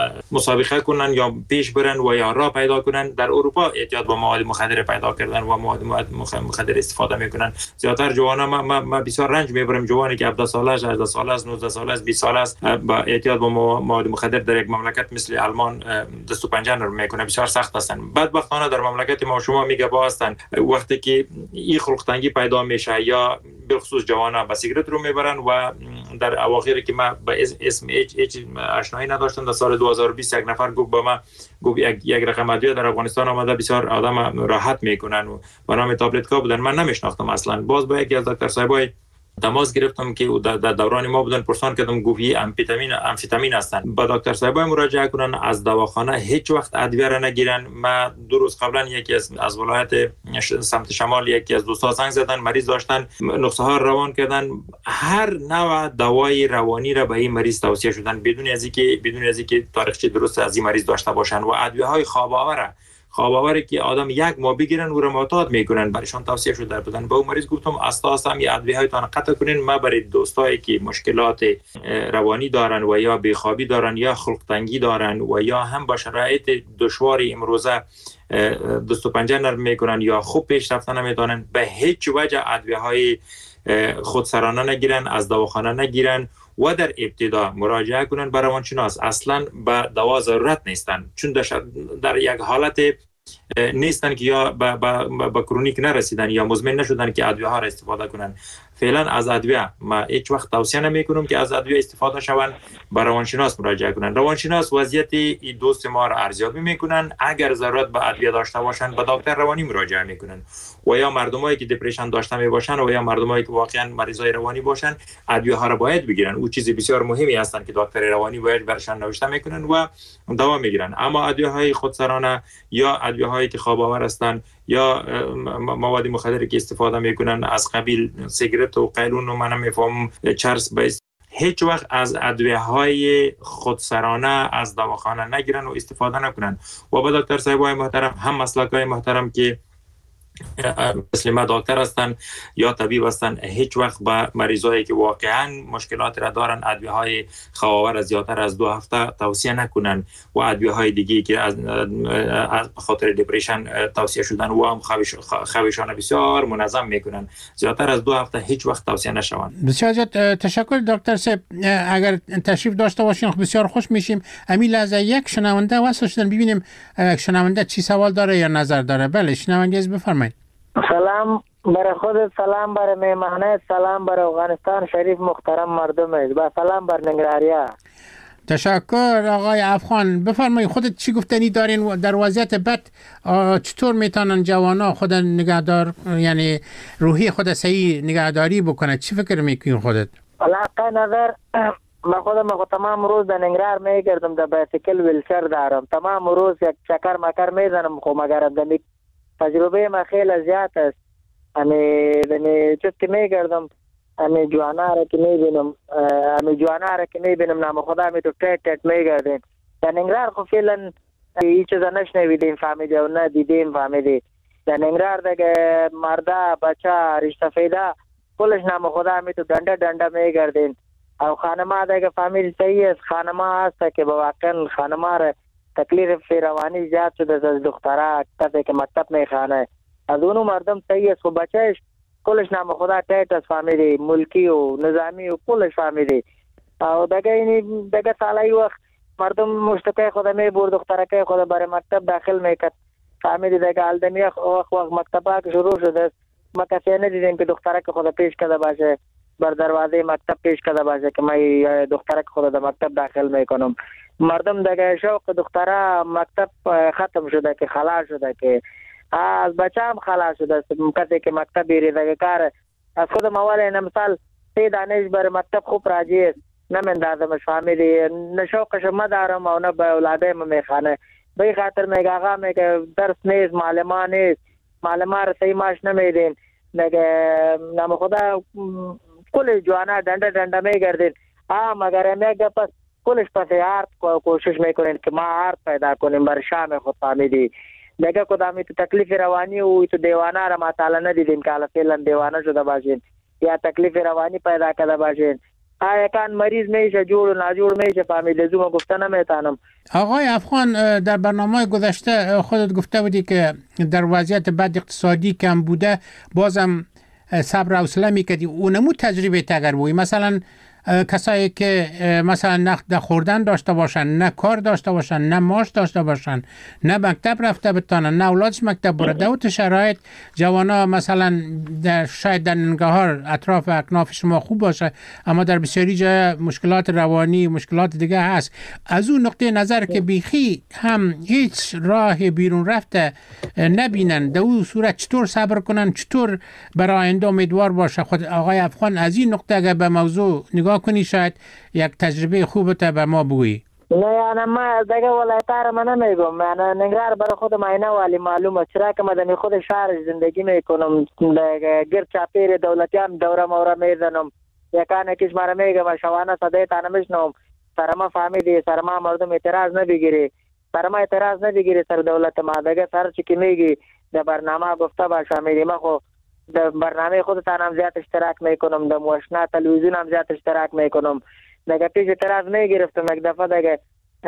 مسابقه کنن یا پیش برن و یا راه پیدا کنن، در اروپا اعتیاد با مواد مخدر پیدا کردن و مواد مخدر استفاده میکنن. زیاتر جوانا ما بسیار رنج میبریم، جوانی که 17 ساله است، 18 ساله است، 19 ساله است، 20 ساله است با اعتیاد با مواد مخدر در یک مملکت مثل آلمان دست و پنجه نرم میکنه، بسیار سخت هستن. بدبختانه در مملکت ما شما میگه با هستن وقتی که این خلقتنگی پیدا میشه یا به خصوص جوانا با سیگرت رو میبرن و در اواخر که ما با اسم هیچ آشنایی نداشتم، در سال 2020 یک نفر گفت با ما یک رقم ادویه در افغانستان آمده بسیار آدم راحت میکنن و به نام تابلت کا بودن. من نمیشناختم اصلا. باز با یکی از دکتر صاحبای تماس گرفتم که در دوران ما بودن، پرسان کردم گفت امفیتامین هستن، با دکتر صاحبای مراجعه کنن، از دواخانه هیچ وقت ادویه را نگیرن. ما 2 روز قبلا یکی از ولایت سمت شمال یکی از دوستا زنگ زدن، مریض داشتن، نسخه ها روان کردن، هر نوع دوای روانی را به این مریض توصیه شدن بدون از اینکه تاریخچه درست از این مریض داشته باشن و ادویه های خواب آوره که آدم یک ماه بگیرن و معتاد میکنن برایشان توصیه شده در بدن. به اون مریض گفتم اساسا هم ادویه هایتان قطع کنین. ما برای دوستایی که مشکلات روانی دارن و یا بیخوابی دارن یا خلقتنگی دارن و یا هم با شرایط دشوار امروزه دست و پنجه نرم میکنن یا خوب پیش رفتن نمیتونن، به هیچ وجه ادویه های خودسرانه نگیرن، از دواخانه نگیرن و در ابتدا مراجعه کنن به روانشناس. اصلا به دوا ضرورت نیستن، چون در یک حالت نیستن که یا به کرونیک نرسیدن یا مزمن نشدن که ادویه ها را استفاده کنن. فعلا از ادویه ما هیچ وقت توصیه نمیکنم که از ادویه استفاده شوند، به روانشناس مراجعه کنن. روانشناس وضعیت این دوست ما را ارزیابی میکنن، اگر ضرورت به ادویه داشته باشن به دکتر روانی مراجعه میکنن. و یا مردمایی که دپرشن داشته میباشن و یا مردمایی که واقعا مریضای روانی باشن ادویه ها را باید بگیرن. او چیز بسیار مهمی هستند که دکتر روانی باید برشان نوشته میکنن و دوا میگیرن. اما ادویه های خودسرانه یا ادویه هایی که خواب آور هستند یا مواد مخدری که استفاده میکنن از قبیل سیگرت و قیلون و من نمیفهم چرس، هیچ وقت از ادویه های خودسرانه از دواخانه نگیرن و استفاده نکنن. و با دکتر صاحبای محترم، هم مسلکای محترم که مثل ما دکتر هستن یا طبیب هستن، هیچ وقت با مریضایی که واقعا مشکلات را دارن ادویه های خواب‌آور زیادتر از 2 هفته توصیه نکنن و ادویه های دیگه که از خاطر دپرشن توصیه شدن و هم خوابشان بسیار منظم میکنن، زیادتر از 2 هفته هیچ وقت توصیه نشون. بسیار زیاد تشکر دکتر صاحب. اگر تشریف داشته باشین بسیار خوش میشیم. همین لحظه یک شنونده واسه شدن ببینیم شنونده چی سوال داره یا نظر داره. بله شنونده از بفرمایید. سلام برای خودت، سلام برای مهمانت، سلام برای افغانستان شریف محترم مردمش، با سلام بر ننگرهاریا. تشکر آقای افغان. بفرمایید خودت چی گفتنی دارین در وضعیت بد؟ چطور میتونن جوانا خود نگهدار، یعنی روحی خود صحیح نگهداری بکنه؟ چی فکر میکنین خودت؟ علاقه نظر من خودم تمام روز در ننگرهار میگردم، در بایسیکل ویلچر دارم، تمام روز یک چکر مکر میزنم، خو مگر دمی تجربه ما خیلی زیاد است. امی چستی میگردم، امی جوانا را که میبینم نام خدا می تو تیت میگردیم. در ننگرهار خو فعلا هیچ چیزا نشنویدیم فهمیده و نه دیدیم فهمیده. در ننگرهار دیگه مرده بچه رشته فیده کلش نام خدا می تو دنده میگردیم. او خانما دیگه فهمیده صحیح است، خانما هست که با واقعا خانما را تکلیف روانی زیاد شده از دختره کسی که مکتب میخوانه. از اونو مردم صحیح است و بچهش کلش نام خدا تیت است فهمیده، ملکی و نظامی و کلش فهمیده. او دیگه سالای وقت مردم مشتکه خود میبور، دخترکه خود برای مکتب داخل میکرد فهمیده. دیگه الدمی وقت مکتبه که شروع شده است، ما کسی ندیدیم که دخترک خود پیش کده باشه، بر دروازه مکتب پیش کده باشه که من دخترک خود در مکتب داخل میکنم. مردم دیگه شوق دختره مکتب ختم شده که خلاص شده، که از بچه هم خلاص شده است. کسی که مکتب بیری دیگه کار از خود موال مثال 3 دانش بر مکتب خوب راجی است نمندازمش فهمیدی، نه شوقش ما دارم و نه به اولاده ما میخانه. به خاطر میگه آقا میگه درس نیست، معلمان نیست، معلمان را صحیح ماش نمیدین، میگه نام خدا کل جوانا دنده میگردین. مگر میگه پس کلش پس آرت کوشش میکنین که ما آرت پیدا کنیم بر شام خود فهمیدی. دیگه کدامی تو تکلیف روانی و تو دیوانه را ما تعالی ندیدیم که حالا فعلا دیوانه شده باشین یا تکلیف روانی پیدا کرده باشین. یکان مریض میشه جور و ناجور میشه فهمیدی. زوما گفته نمیتانم. آقای افغان در برنامه گذشته خودت گفته بودی که در وضعیت بد اقتصادی کم بوده بازم صبر و حوصله میکردی. اونمو تجربه تگر بوی مثلا کسایی که مثلا نقد خوردن داشته باشن، نه کار داشته باشن، نه معاش داشته باشن، نه مکتب رفته بتانن، نه اولادش مکتب برده، و شرایط جوانا مثلا شاید در ننگرهار اطراف اکناف شما خوب باشه اما در بسیاری جای مشکلات روانی مشکلات دیگه هست. از اون نقطه نظر که بیخی هم هیچ راه بیرون رفته نبینن، در اون صورت چطور صبر کنن، چطور برای آینده امیدوار باشه؟ خود آقای افغان از این نقطه اگر به موضوع نگاه کنی شاید یک تجربه خوبه به ما بگویی. نه یعنی ما دیگه ولایت‌ها من نمیگم، من ننگرهار برای خودم عینه والی معلومه، چرا که من خود شهر زندگی میکنم، گرد چاپیر دولتی هم دوره مورا میزنم، یکان کش مرا میگم شوانه صدای تانه میشنم، سر ما فهمیدی، سر ما مردم اعتراض نبگیری، سر ما اعتراض نبگیری سر دولت ما. دیگه سر چی که میگی در برنامه گفته باشه میگی، ما خو در برنامه خودتان هم زیاد اشتراک میکنم، در موشنا تلویزیون هم زیاد اشتراک میکنم. دیگه پیش اعتراض میگرفتم، یک دفعه دیگه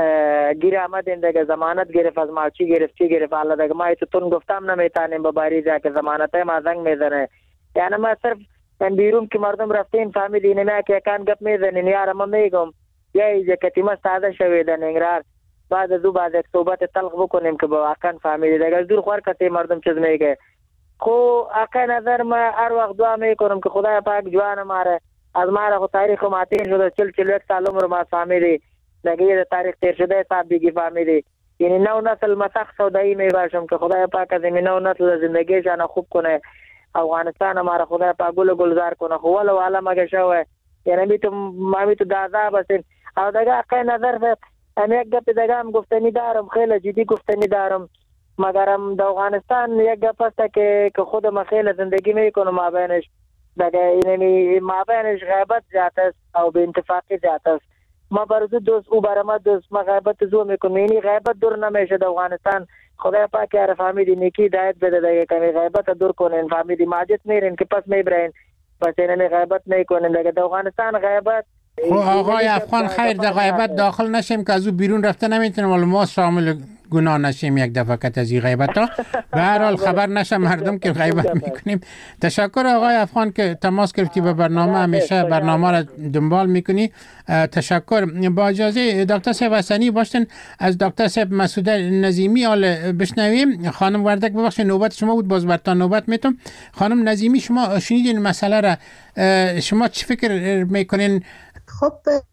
گیر آمدین، دیگه ضمانت گرفت از ما، چی گرفت حالا دیگه ما ایتون گفتم نمیتانیم بباری جا که ضمانت ما زنگ میزنه. یعنی ما صرف من بیرون که مردم رفتین فهمیدین نه که کان گپ میزنین یار ما میگم یا کتیمه ساده شوی در ننگرهار بعد از او بعد یک صحبت تلخ بکنیم که با واقعا فهمیدید اگر دور خور کتی مردم چیز میگه خو اقا نظر ما هر وقت دعا میکنم که خدای پاک جوان ماره از ما را تاریخ ماتین شده 41 سال عمر ما فهمیدی دیگه تاریخ تیر شده صاحب دیگه فهمیدی یعنی نو نسل مسخ سودایی میباشم که خدای پاک از این نو نسل زندگیشان خوب کنه افغانستان ما را خدای پاک گلزار کنه خو ولو عالم اگه شوه یعنی ما تو دازا بسین او دیگه اقا نظر ام یک گپ دیگه هم گفتنی دارم خیلی جدی گفتنی دارم مگرم در افغانستان یک گپ است که خودم خیلی زندگی میکنم مابینش دیگه یعنی مابینش غیبت زیاد است او به اتفاقی زیاد است ما برای دوست او برای ما دوست ما غیبت زو میکنم یعنی غیبت دور نمیشه در افغانستان خدای پاک یار فهمیدی نیکی دایت بده دیگه کمی غیبت دور کنین فهمیدی ماجد میرین که پس میبرین پس اینمی غیبت میکنین دیگه در افغانستان غیبت آقای افغان خیر در غیبت داخل نشیم که از او بیرون رفته نمیتونیم ولی ما شامل گناه نشیم یک دفعه کت از این غیبت ها به هر حال خبر نشه مردم که غیبت میکنیم. تشکر آقای افغان که تماس گرفتی به برنامه همیشه برنامه را دنبال میکنی. تشکر. با اجازه دکتر صاحب حسنی باشین از دکتر صاحب مسعوده نظیمی حال بشنویم. خانم وردک ببخشید نوبت شما بود باز برتان نوبت میتم. خانم نظیمی شما شنیدین مسئله را شما چی فکر میکنین؟ خب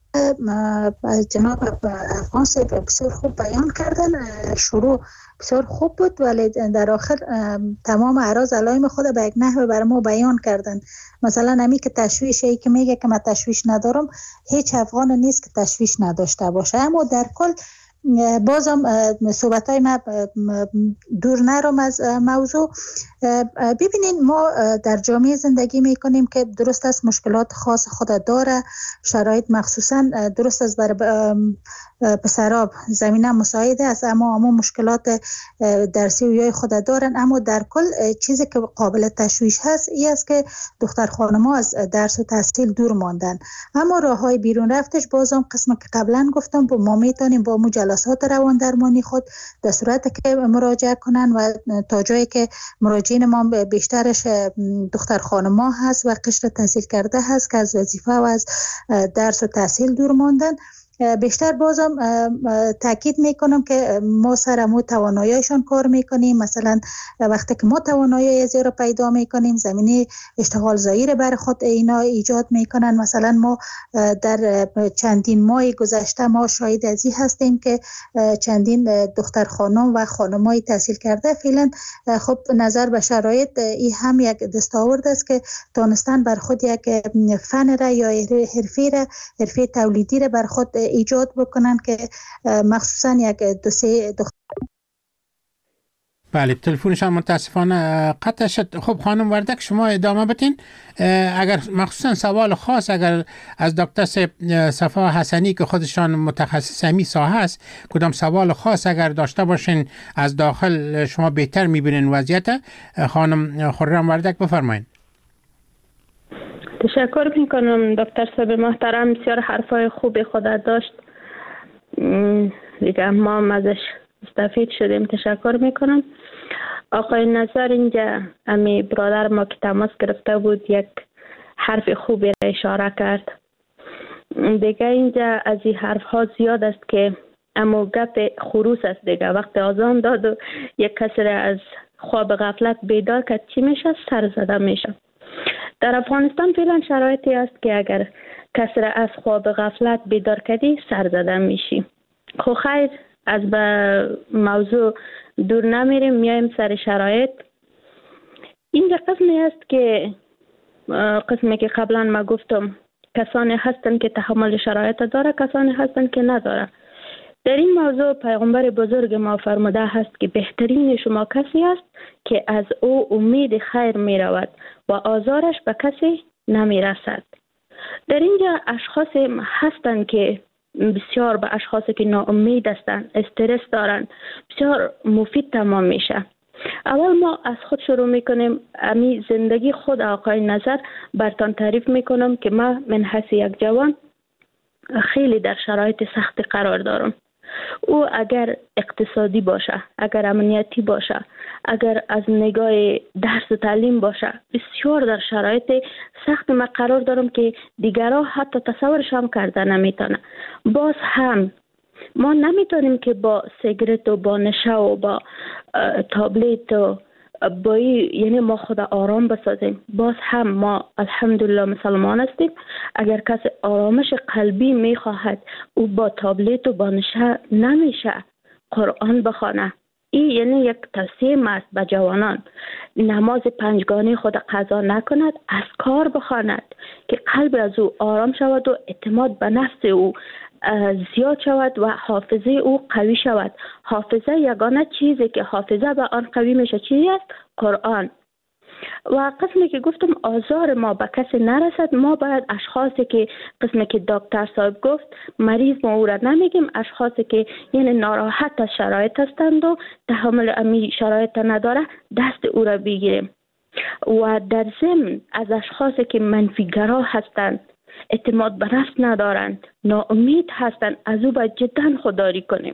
جناب افغان صاحب بسیار خوب بیان کردن شروع بسیار خوب بود ولی در آخر تمام اعراض علائم خود به یک نحو بر ما بیان کردن. مثلا نمی که تشویشی که میگه که من تشویش ندارم هیچ افغان نیست که تشویش نداشته باشه اما در کل بازم صحبت‌های ما دور نرم از موضوع. ببینین ما در جامعه زندگی میکنیم که درست است مشکلات خاص خود داره شرایط مخصوصا درست است برای پسراب زمینه مساعده است اما مشکلات درسی و یای خود دارن اما در کل چیزی که قابل تشویش هست این است که دختر خانم‌ها از درس و تحصیل دور ماندن اما راههای بیرون رفتش بازم قسم که قبلا گفتم ما میتونیم با جلسات روان درمانی خود در صورت که مراجعه کنن و تا جایی که مراجعین ما بیشترش دختر خانم‌ها هست و قشر تحصیل کرده هست که از وظیفه و از درس و تحصیل دور ماندن بیشتر بازم تاکید میکنم که ما سر تواناییشان کار میکنیم مثلا وقتی که ما توانایی زیرا پیدا میکنیم زمینه اشتغال زایی بر خود اینا ایجاد میکنن مثلا ما در چندین ماه گذشته ما شاهد ازی هستیم که چندین دختر خانم و خانمای تحصیل کرده فعلا خب نظر به شرایط این هم یک دستاورد است که دانستن بر خود یک فن را یا حرفه تولیدی را بر خود ایجاد بکنن که مخصوصا یک دو سه بله تلفنشان متاسفانه قطع شد. خب خانم وردک شما ادامه بتین اگر مخصوصا سوال خاص اگر از دکتر صفا حسنی که خودشان متخصص همی ساحه است کدام سوال خاص اگر داشته باشین از داخل شما بهتر میبینین وضعیت خانم خرم وردک بفرمایید. تشکر میکنم دکتر صاحب محترم بسیار حرفای خوبی خودت داشت دیگه ما هم ازش استفید شدیم تشکر میکنم. آقای نظر اینجا امی برادر ما که تماس گرفته بود یک حرف خوبی را اشاره کرد دیگه اینجا از این حرف ها زیاد است که اما گپ خروس است دیگه وقت آزان داد و یک کسی را از خواب غفلت بیدار کرد چی میشه سر زده میشه. در افغانستان فعلا شرایطی است که اگر کسی را از خواب غفلت بیدار کردی سر زده میشی. خب خیر از به موضوع دور نمیریم میایم سر شرایط. اینجا قسمی است که قسمی که قبلا ما گفتم کسانی هستن که تحمل شرایط داره کسانی هستن که نداره. در این موضوع پیغمبر بزرگ ما فرموده هست که بهترین شما کسی است که از او امید خیر می رود و آزارش به کسی نمی رسد. در اینجا اشخاص هستند که بسیار به اشخاصی که ناامید هستند استرس دارند بسیار مفید تمام میشه. اول ما از خود شروع میکنیم. امی زندگی خود آقای نظر برتان تعریف میکنم که من من حیث یک جوان خیلی در شرایط سختی قرار دارم او اگر اقتصادی باشه، اگر امنیتی باشه، اگر از نگاه درس و تعلیم باشه، بسیار در شرایط سخت ما قرار دارم که دیگرها حتی تصورش هم کرده نمیتونه. باز هم ما نمیتونیم که با سیگرت و با نشه و با تابلت و با یعنی ما خود آرام بسازیم. باز هم ما الحمدلله مسلمان هستیم. اگر کسی آرامش قلبی میخواهد او با تابلت و با نشه نمیشه قرآن بخوانه. این یعنی یک توصیه است به جوانان. نماز پنجگانه خود قضا نکند، اذکار بخواند که قلب از او آرام شود و اعتماد به نفس او زیاد شود و حافظه او قوی شود. حافظه یگانه چیزی که حافظه به آن قوی میشه چیزی است؟ قرآن. و قسمی که گفتم آزار ما به کسی نرسد، ما باید اشخاصی که قسمی که دکتر صاحب گفت مریض ما او را نمیگیم، اشخاصی که یعنی ناراحت از شرایط هستند و تحمل امی شرایط نداره دست او را بگیریم. و در ضمن از اشخاصی که منفیگرا هستند، اعتماد به نفس ندارند، ناامید هستند، از او باید جدا خودداری کنیم.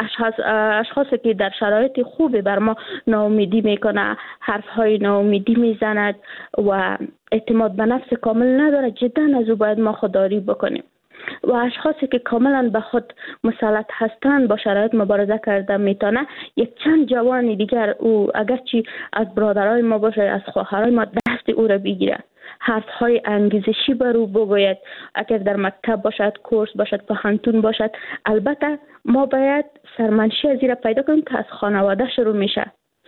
اشخاصی که در شرایط خوبی بر ما ناامیدی میکنه، حرفهای ناامیدی میزند و اعتماد به نفس کامل نداره، جدا از او باید ما خودداری بکنیم. و اشخاصی که کاملا به خود مسلط هستند، با شرایط مبارزه کرده میتونه، یک چند جوانی دیگر او اگرچه از برادرای ما باشه، از خواهرای ما، دست او را بگیره، حرفهای انگیزشی بر او بگوید. اگر در مکتب باشد، کورس باشد، پوهنتون باشد، البته ما باید سرمنشی از این را پیدا کنیم که از خانواده شروع میشه.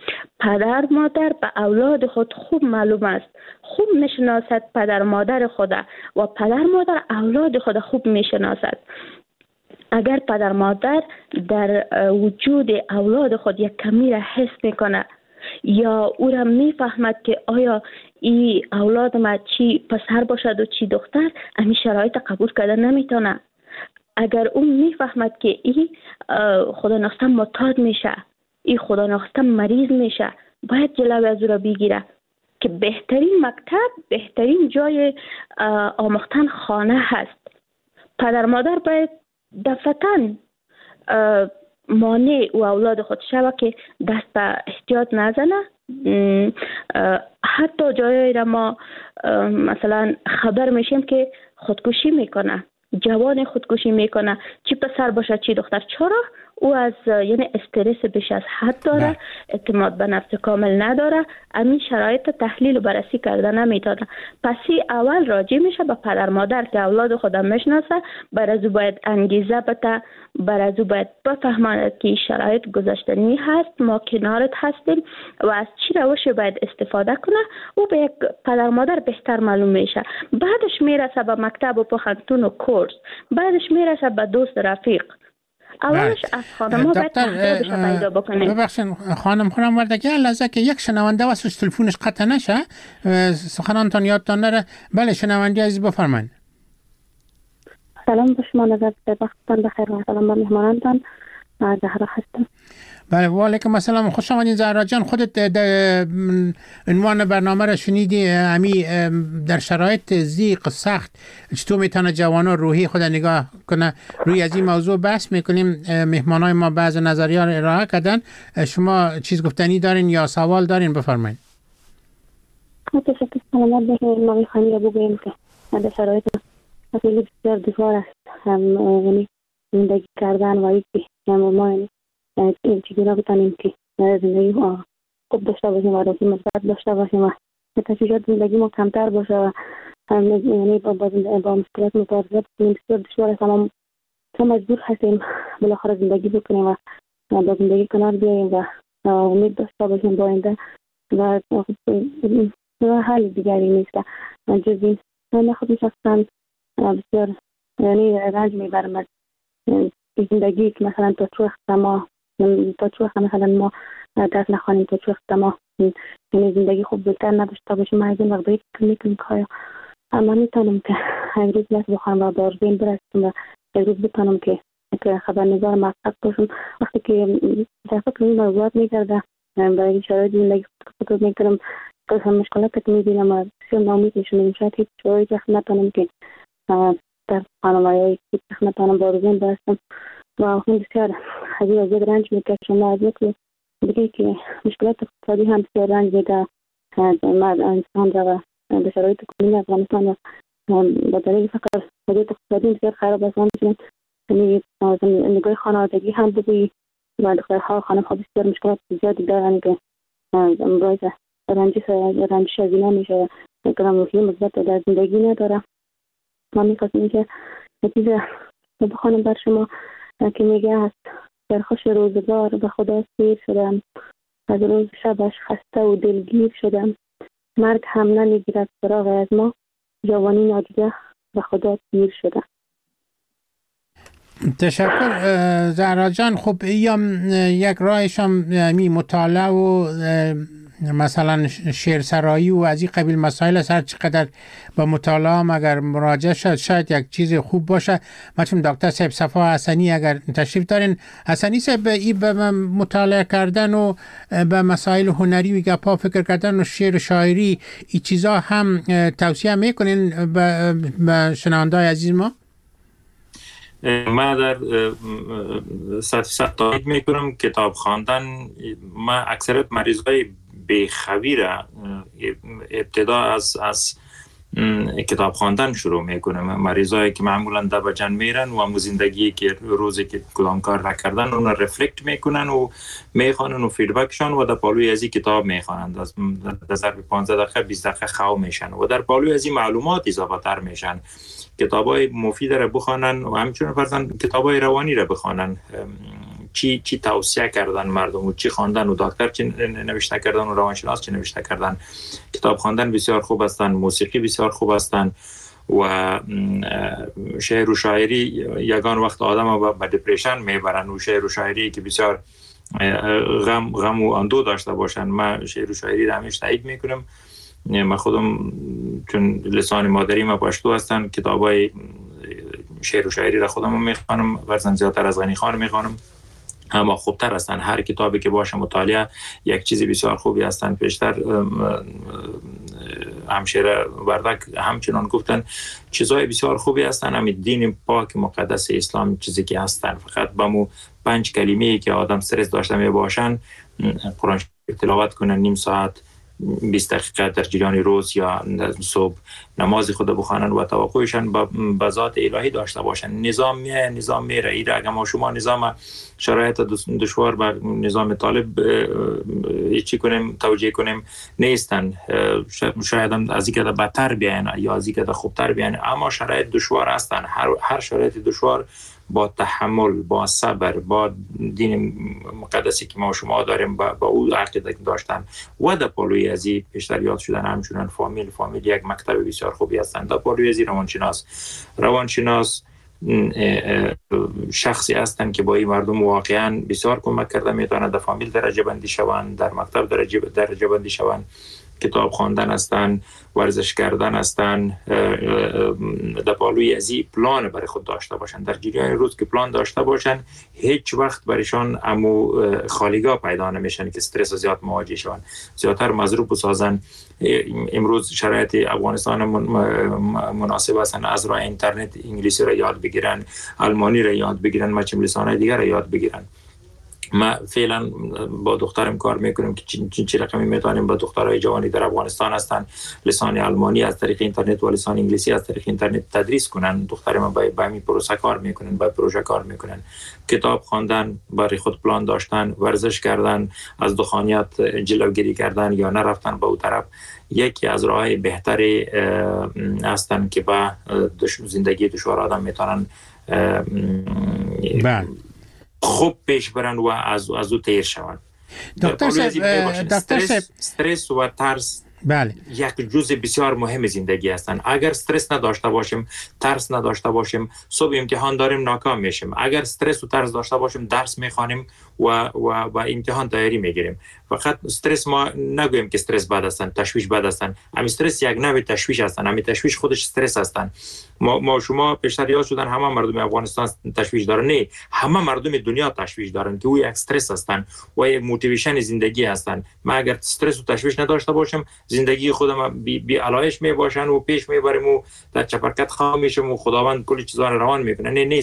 پدر مادر به اولاد خود خوب معلوم است، خوب میشناسد پدر مادر خود و پدر مادر اولاد خود خوب میشناسد. اگر پدر مادر در وجود اولاد خود یک کمی را حس میکنه یا او را میفهمد که آیا ای اولاد ما چی پسر باشد و چی دختر، امی شرایط قبول کرده نمیتونه. اگر او میفهمد که ای خدا نخسته معتاد میشه، ای خدا نخسته مریض میشه، باید جلوی از او را بگیره که بهترین مکتب، بهترین جای آموختن خانه هست. پدر مادر باید دفعتاً مانع و اولاد خود شود که دست به احتیاط نزنه. حتی جایی را ما مثلا خبر میشیم که خودکشی میکنه، جوان خودکشی میکنه، چی پسر باشه چی دختر. چرا؟ او از یعنی استرس بیش از حد داره، اعتماد به نفس کامل نداره، همین شرایط تحلیل و بررسی کرده نمیتونه. پسی اول راجع میشه به پدر مادر که اولاد خودم میشناسه، بر از او باید انگیزه بده، بر از او باید بفهماند که این شرایط گذشتنی هست، ما کنارت هستیم و از چی روش باید استفاده کنه. او به یک پدر مادر بهتر معلوم میشه. بعدش میرسه به مکتب و پوهنتون و کورس، بعدش میرسه به دوست رفیق. اولش از خانم باید تحضیرش پیدا بکنیم. ببخشید خانم وردگی، لحظه که یک شنونده واسه تلفنش قطع نشه، سخنانتان یادتان نره. بله شنونده عزیز بفرمایید. سلام به شما، نظر وقتتان بخیر و سلام به مهمانانتان. زهرا هستم. بله و علیکم السلام، خوش آمدین زهرا جان. خودت عنوان برنامه را شنیدی، امی در شرایط ضیق سخت چطور میتونه جوانان روحی خود نگاه کنه؟ روی از این موضوع بحث میکنیم. مهمانای ما بعض نظریات ارائه کردن، شما چیز گفتنی دارین یا سوال دارین؟ بفرمایید. تشکر. سلامت باشین. ما میخوایم بگوییم که در شرایط خیلی بسیار دشوار است، یعنی زندگی کردن و یکی ما این چیزی را بتانیم که زندگی خوب داشته باشیم و روحی مثبت داشته باشیم و تشویشات زندگی ما کمتر باشه و یعنی با مشکلات مبارزه بکنیم. بسیار دشوار است، اما مجبور هستیم بالاخره زندگی بکنیم و با زندگی کنار بیاییم و امید داشته باشیم با آینده و حال دیگری نیست جز این. من خود شخصا بسیار یعنی رنج میبرم از زندگی که مثلا تا چه وقت مثلا ما درس نخوانیم، تا چه وقت ما یعنی زندگی خوب بهتر نداشته باشیم. ما از این وقت باید که میکنیم که اما میتونم که امروز درس بخوانم و به آرزویم برسم و امروز بتونم که خبرنگار موفق باشم. وقتی که در فکر این موضوعات میگرده برای شرایط زندگی خود میکنم، قسم مشکلات که میبینم و بسیار ناامید میشم. شاید هیچ وقت نتونم که در خانواده هیچ وقت نتونم به آرزویم برسم و هم بسیار عجیب و زیاد رنج میکشم. از مثل دیگه که مشکلات اقتصادی هم بسیار رنج میده انسان را و به شرایط کنونی افغانستان و با دلیل فقر وضعیت اقتصادی بسیار خراب است. همچنین نگاه خانوادگی هم بگویی و دخترها خانم ها بسیار مشکلات زیادی دارن که باعث رنجش از اینا میشه و کلام روحی مثبت در زندگی نداره. ما میخواستیم که نتیجه بخوانم بر شما که میگه است در خوش روزگار به خدا سیر شدم، از روز شبش خسته و دلگیر شدم، مرگ هم نمیگیرد سراغ از ما، جوانی نادیده به خدا سیر شدم. تشکر زهرا جان. خب یا یک راهش هم مطالعه و مثلا شعر سرایی و از این قبیل مسائل است. هر چقدر با مطالعه هم اگر مراجعه شد شاید یک چیز خوب باشه. مثلا دکتر صاحب صفا حسنی اگر تشریف دارین. حسنی صاحب این به مطالعه کردن و به مسائل هنری و گپا فکر کردن و شعر و شاعری این چیزا هم توصیه میکنین به شنونده‌های عزیز ما؟ من در 100% تایید میکنم. کتاب خواندن، من اکثریت مریضای بیخوی را ابتدا از کتاب خواندن شروع میکنم. مریضایی که معمولا دبجن میرن و همون زندگی که روزی که کدام کار را کردن اون را رفلکت میکنن و میخوانن و فیدبکشان و در پالوی از این کتاب میخوانند. در ظرف 15 دقیقه 20 دقیقه خو میشن و در پالوی از این معلومات اضافه تر میشن. کتابای مفید را بخوانن و همچنین فرضاً کتابای روانی را بخوانن. چی توصیه کردن مردم و چی خواندن و دکتر چی نوشته کردن و روانشناس چی نوشته کردن. کتاب خواندن بسیار خوب هستند، موسیقی بسیار خوب هستند و شعر و شاعری یگان وقت آدم به دپریشن میبرن و شعر و شاعری که بسیار غم و اندو داشته باشن. من شعر و شاعری را همیشه تایید میکنم. من خودم چون لسان مادری ما پشتو هستن، کتابای شعر و شاعری را خودم میخوانم، ورزن زیادتر از غنی خان میخوانم، اما خوبتر هستن. هر کتابی که باشه مطالعه یک چیزی بسیار خوبی هستن. پیشتر همشیره وردک همچنان گفتن چیزای بسیار خوبی هستن. همین دین پاک مقدس اسلام چیزی که هستن، فقط با مو 5 کلمه‌ای که آدم استرس داشته می باشن قرآن تلاوت کنن نیم ساعت 20 دقیقه در جریان روز یا صبح نماز خود بخوانن و توقعشان به ذات الهی داشته باشن. نظام میره. ایره اگر ما شما نظام شرایط دشوار با نظام طالب چی کنیم توجیه کنیم نیستن، شاید هم از اینکه بدتر بیاین یا از اینکه خوبتر بیاین، اما شرایط دشوار هستن. هر شرایط دشوار با تحمل، با صبر، با دین مقدسی که ما شما داریم، با او عقیده داشتن و در پالوی ازی پیشتر یاد شدن همچنان فامیل یک مکتب بسیار خوبی هستند. در پالوی ازی روانشناس شخصی هستند که با این مردم واقعا بسیار کمک کرده میتونن در فامیل درجه بندی شوند، در مکتب درجه بندی شوند، کتاب خواندن هستن، ورزش کردن هستن، در پالوی ازی پلان برای خود داشته باشن. در جریان روز که پلان داشته باشن هیچ وقت برایشان امو خالیگاه پیدا نمیشن که استرس زیاد مواجه شون، زیادتر مضروب بسازن. امروز شرایط افغانستان مناسب هستن از راه اینترنت انگلیسی را یاد بگیرن، آلمانی را یاد بگیرن، مچم لسانهای دیگر را یاد بگیرن. ما فعلا با دخترم کار میکنیم که چه رقمی میتونیم با دخترای جوانی در افغانستان هستن لسان آلمانی از طریق اینترنت و لسان انگلیسی از طریق اینترنت تدریس کنن. دخترم با همین پروسه کار میکنن، با پروژه کار میکنن. کتاب خواندن، برای خود پلان داشتن، ورزش کردن، از دخانیات جلوگیری کردن یا نرفتن به اون طرف یکی از راههای بهتری هستن که با زندگی دشوار آدم میتونن خوب پیش برن و از او تیر شوند. دکتر صاحب استرس و ترس بله یک جزء بسیار مهم زندگی هستند. اگر استرس نداشته باشیم، ترس نداشته باشیم، صبح امتحان داریم ناکام میشیم. اگر استرس و ترس داشته باشیم درس میخوانیم و امتحان تیاری میگیریم. فقط استرس ما نگویم که استرس بد هستن، تشویش بد هستن. همین استرس یک نوع تشویش هستن. همین تشویش خودش استرس هستن. ما شما پیشتر یاد شدن همه مردم افغانستان تشویش دارن؟ نه، همه مردم دنیا تشویش دارن که او یک استرس هستن و یک موتیویشن زندگی هستن. ما اگر استرس و تشویش نداشته باشیم زندگی خودم بی علایش می باشن و پیش میبریم و در چپرکت خام میشم و خداوند کلی چیزا رو روان میکنه. نه نیستن.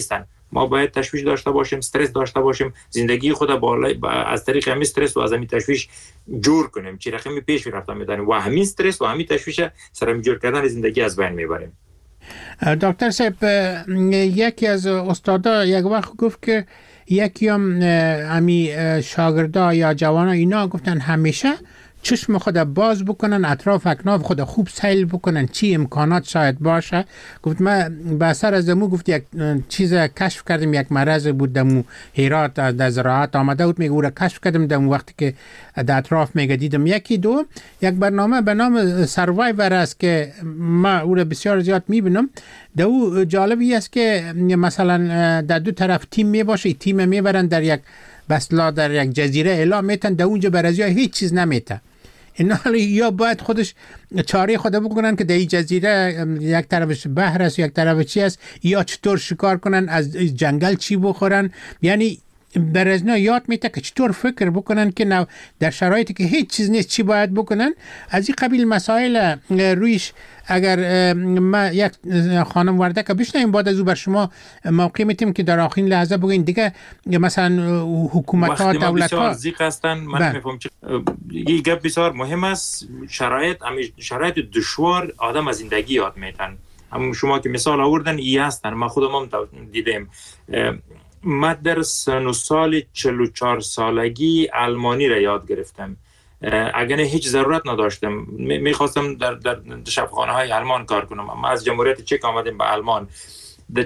ما باید تشویش داشته باشیم، استرس داشته باشیم، زندگی خود از طریق همین استرس و از همین تشویش جور کنیم، چه رقمی پیش رفتن میدانیم و همین استرس و همین تشویش سرم جور کردن زندگی از بین میبریم. دکتر صاحب، یکی از استادا یک وقت گفت که یکی هم امی شاگردا یا جوانا اینا گفتن همیشه چشم خود باز بکنن، اطراف اکناف خود خوب سیل بکنن چی امکانات شاید باشه. گفت من به اثر از امو گفت یک چیز کشف کردم، یک مرض بود دمو هرات در زراعت آمده بود، میگه او را کشف کردم دمو وقتی که در اطراف میگه دیدم. یک برنامه به نام سروایور است که ما او را بسیار زیاد میبینم. دو جالبی است که مثلا در دو طرف تیم میباشه، تیم میبرن در یک بسلا در یک جزیره اعلام میتن، در اونجا برازیا هیچ چیز نمیته. اینا یا باید خودش چاره خود بکنن که در این جزیره یک طرفش بحر است یک طرف چی است، یا چطور شکار کنن، از جنگل چی بخورن. یعنی برازنا یاد میته که چطور فکر بکنن که در شرایطی که هیچ چیز نیست چی باید بکنن. از این قبیل مسائل رویش اگر ما یک خانم ورده که بشنیم بعد از او بر شما موقع میتیم که در آخرین لحظه بگین دیگه مثلا حکومت ها دولت ها زیق هستن. من میفهم که این گپ بسیار مهم است. شرایط دشوار آدم از زندگی یاد میتن. هم شما که مثال آوردن ای هستن، من خودم هم دیدم. من در سن و سال 44 سالگی آلمانی را یاد گرفتم. اگر هیچ ضرورت نداشتم، میخواستم در شبخانه های آلمان کار کنم. ما از جمهوریت چک آمدیم به آلمان. در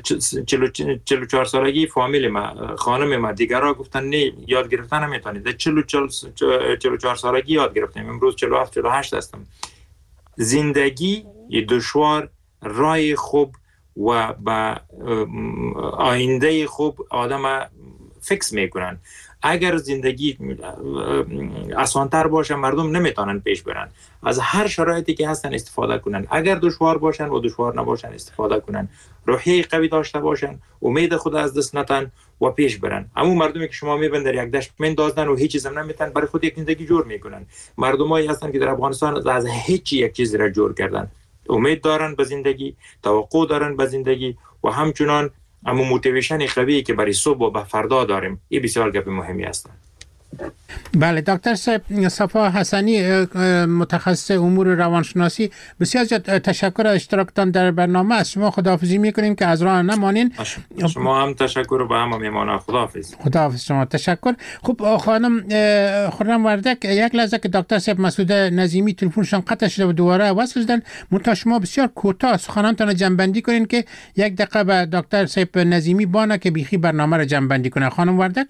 44 سالگی فامیل ما، خانم ما، دیگرها گفتن نه یاد گرفتن نمیتونید. در 44 سالگی یاد گرفتم. امروز 47 48 هستم. زندگی دشوار، راه خوب و با آینده خوب آدم فکس میکنن. اگر زندگی آسان‌تر باشه مردم نمیتونن پیش برن. از هر شرایطی که هستن استفاده کنن. اگر دشوار باشن و دشوار نباشن استفاده کنن. روحیه قوی داشته باشن، امید خود از دست ندن و پیش برن. اما مردمی که شما میبینید در یک دشت میندازن و هیچ چیز هم نمیتونن برای خود یک زندگی جور میکنن. مردمایی هستن که در افغانستان از هیچ یک چیز را جور کردن. امید دارن به زندگی، توقع دارن به زندگی و همچنان اما موتیویشن قوی که برای صبح و به فردا داریم. این بسیار گپ مهمی است. بله دکتر صاحب صفا حسنی، متخصص امور روانشناسی، بسیار تشکر از اشتراکتان در برنامه. از شما خداحافظی میکنیم که از راه نمانین. شما هم تشکر و به همه میمانه. خداحافظ شما. تشکر. خب خانم خرم وردک، یک لحظه که دکتر صاحب مسعود نظیمی تلفنشان قطع شده و دوباره وصل شدن، منتها شما بسیار کوتاه سخنانتان جمع‌بندی کنین که یک دقیقه به دکتر صاحب نظیمی بانه که بیخی برنامه را جمع‌بندی کنه. خانم وردک.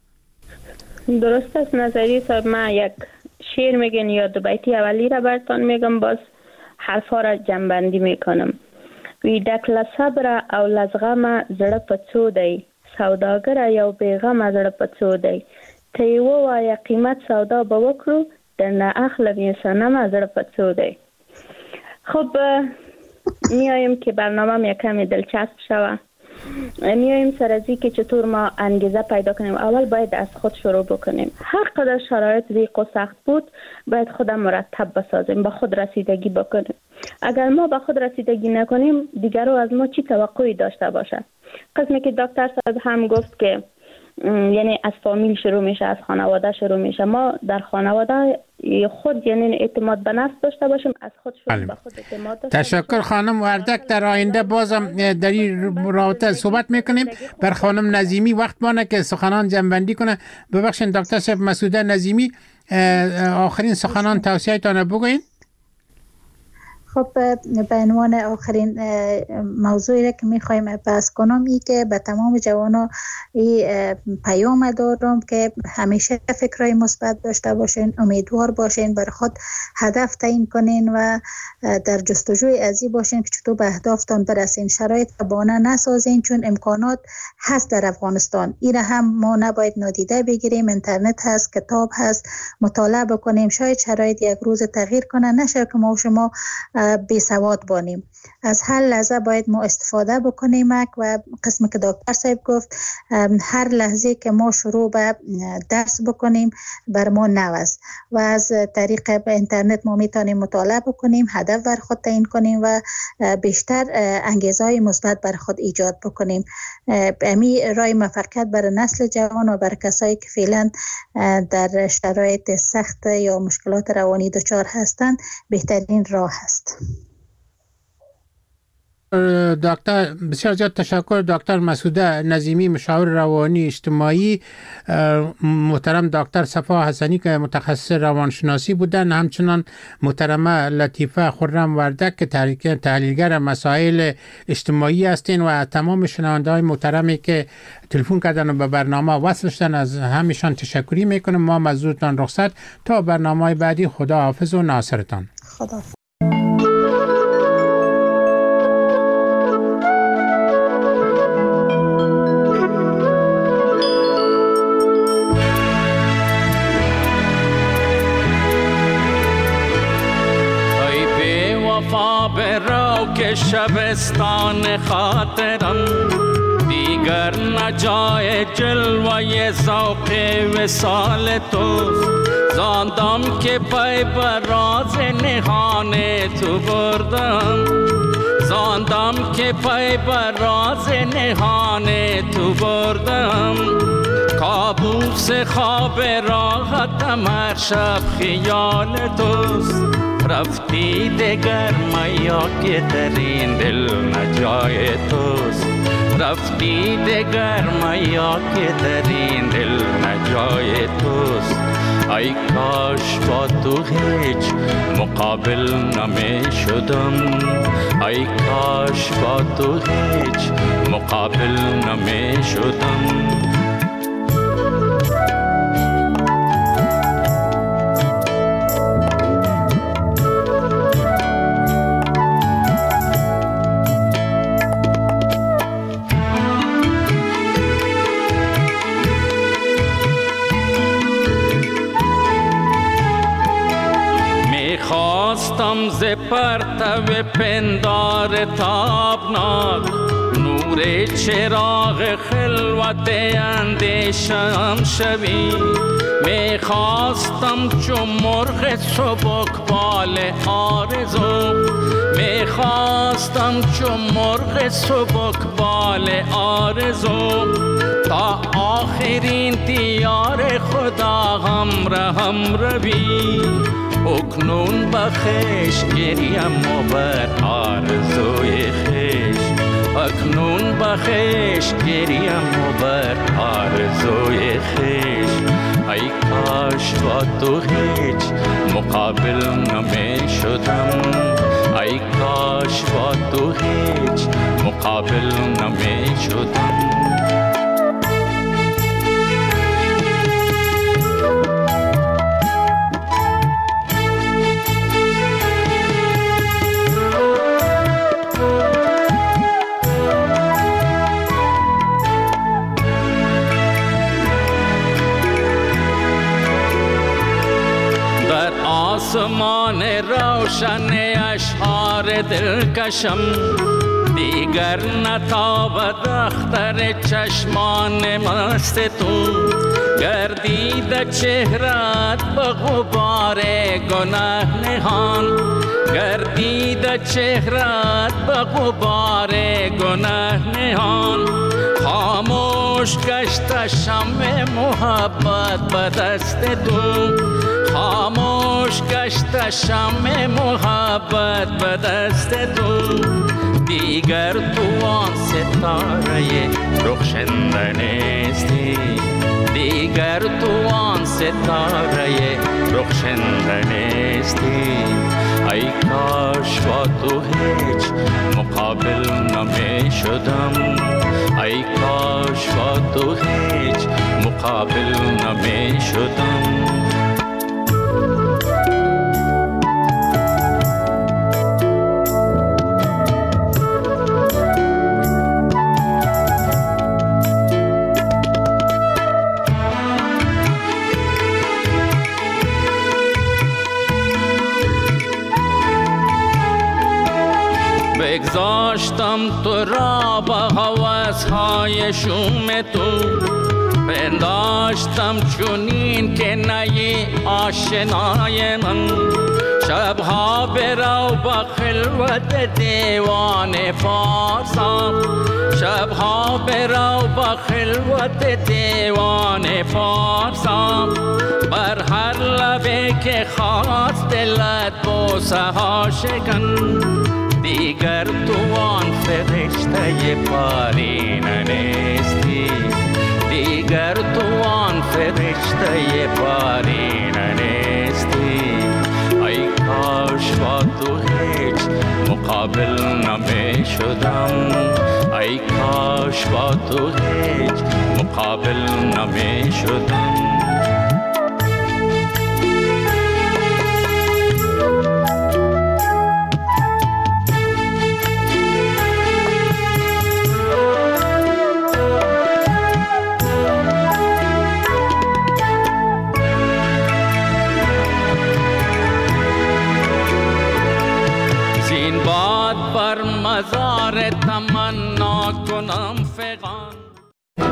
درست است نظری صاحب. من یک شعر میگن یا دو بیتی اولی را براتون میگم، باز حرفا را جمع‌بندی میکنم. وی ډک له صبر او له زغمه زړه په څو دی، سوداګره یو بېغمه زړه په څو دی، ته یې ووایه قیمت سودا به وکړو، درنه اخلم یې صنمه زړه په څو دی. خب میایم که برنامه یکمی دلچسب شوه. میایم سر از که چطور ما انگیزه پیدا کنیم. اول باید از خود شروع بکنیم. هر قدر شرایط ضیق و سخت بود باید خودم مرتب بسازیم، به خود رسیدگی بکنیم. اگر ما به خود رسیدگی نکنیم دیگرو از ما چی توقعی داشته باشه؟ قسمی که دکتر صاحب هم گفت که یعنی از فامیل شروع میشه، از خانواده شروع میشه. ما در خانواده خود یعنی اعتماد به نفس داشته باشیم، از خود شروع به خود اعتماد داشته. تشکر خانم وردک. در آینده بازم در این رابطه صحبت میکنیم. بر خانم نظیمی وقت مانه که سخنان جمع‌بندی کنه. ببخشید دکتر صاحب مسعود نظیمی، آخرین سخنان توصیه‌تان بگوین. خب به عنوان آخرین موضوعی را که میخوایم بحث کنم ای که به تمام جوانان پیام دارم که همیشه فکرهای مثبت داشته باشین، امیدوار باشین، بر خود هدف تعیین کنین و در جستجوی ازی باشین که چطور به اهدافتان برسین. شرایط بانه نسازین چون امکانات هست در افغانستان. این هم ما نباید نادیده بگیریم. اینترنت هست، کتاب هست، مطالعه بکنیم. شاید شرایط یک روز تغییر کنه، نشه که ما و شما بیسواد بانیم. از هر لحظه باید ما استفاده بکنیم و قسمی که دکتر صاحب گفت هر لحظه که ما شروع به درس بکنیم بر ما نو است و از طریق اینترنت ما میتونیم مطالعه بکنیم، هدف بر خود تعیین کنیم و بیشتر انگیزه‌های مثبت بر خود ایجاد بکنیم. امی راه موفقیت برای نسل جوان و برای کسایی که فعلا در شرایط سخت یا مشکلات روانی دچار هستند بهترین راه است. دکتر بسیار زیاد تشکر. دکتر مسعوده نظیمی، مشاور روانی اجتماعی، محترم دکتر صفا حسنی که متخصص روانشناسی بودن، همچنان محترمه لطیفه خرم وردک که تحلیلگر مسائل اجتماعی هستین و تمام شنونده های محترمی که تلفن کردن و به برنامه وصل شدن از همیشان تشکری میکنم. ما مزدورتان رخصت تا برنامه بعدی. خدا حافظ و ناصرتان. خدا که شبستان خاطرم دیگر نجای جلوه ذوق وصال توست. زاندم که پای بر راز نهان تو بردم، زاندم که پای بر راز نهان تو بردم. کابوس خواب راحتم هر شب خیال توست. رفتی دگر میا که در این دل نجای توست. رفتی دگر میا که در این دل نجای توست. ای کاش با تو هیچ مقابل نمی شدم. ای کاش با تو هیچ مقابل نمی شدم. خواستم ز پرتو پندار تابناک نور چراغ خلوت اندیشم شوی. می خواستم چون مرغ سبکبال آرزو، می خواستم چون مرغ سبکبال آرزو. تا آخرین دیار خدا هم روی. اکنون بخش گریم و بر آرزوی خیش. اکنون بخش گریم و بر آرزوی خیش. ای کاش با تو هیچ مقابل نمی شدم. ای کاش با تو هیچ مقابل نمی شدم. آسمان روشن اشعار دلکشم دیگر نتابد اختر چشمان مست تو. گردید چهرت به غبار گناه نهان. گردید چهرت به غبار گناه نهان. خاموش گشت شمع محبت به دست تو. خاموش گشت شمع محبت به دست تو. دیگر تو آن ستاره رخشنده نیستی. دیگر تو آن ستاره رخشنده نیستی. ای کاش با تو هیچ مقابل نمی شدم. ای کاش با تو هیچ مقابل نمی شدم. پنداشتم تو را با هوس‌های شوم تو، پنداشتم چونین که نی آشنای من. شبها برو با خلوت دیوان فارسا، شبها برو با خلوت دیوان فارسا، بر هر لبه که خواست دلت بوسه ها شکن. دیگر تو آن فرشته پارینه نیستی، دیگر تو آن فرشته پارینه نیستی. ای کاش با تو هیچ مقابل نمی شدم، ای کاش با تو هیچ مقابل نمی شدم.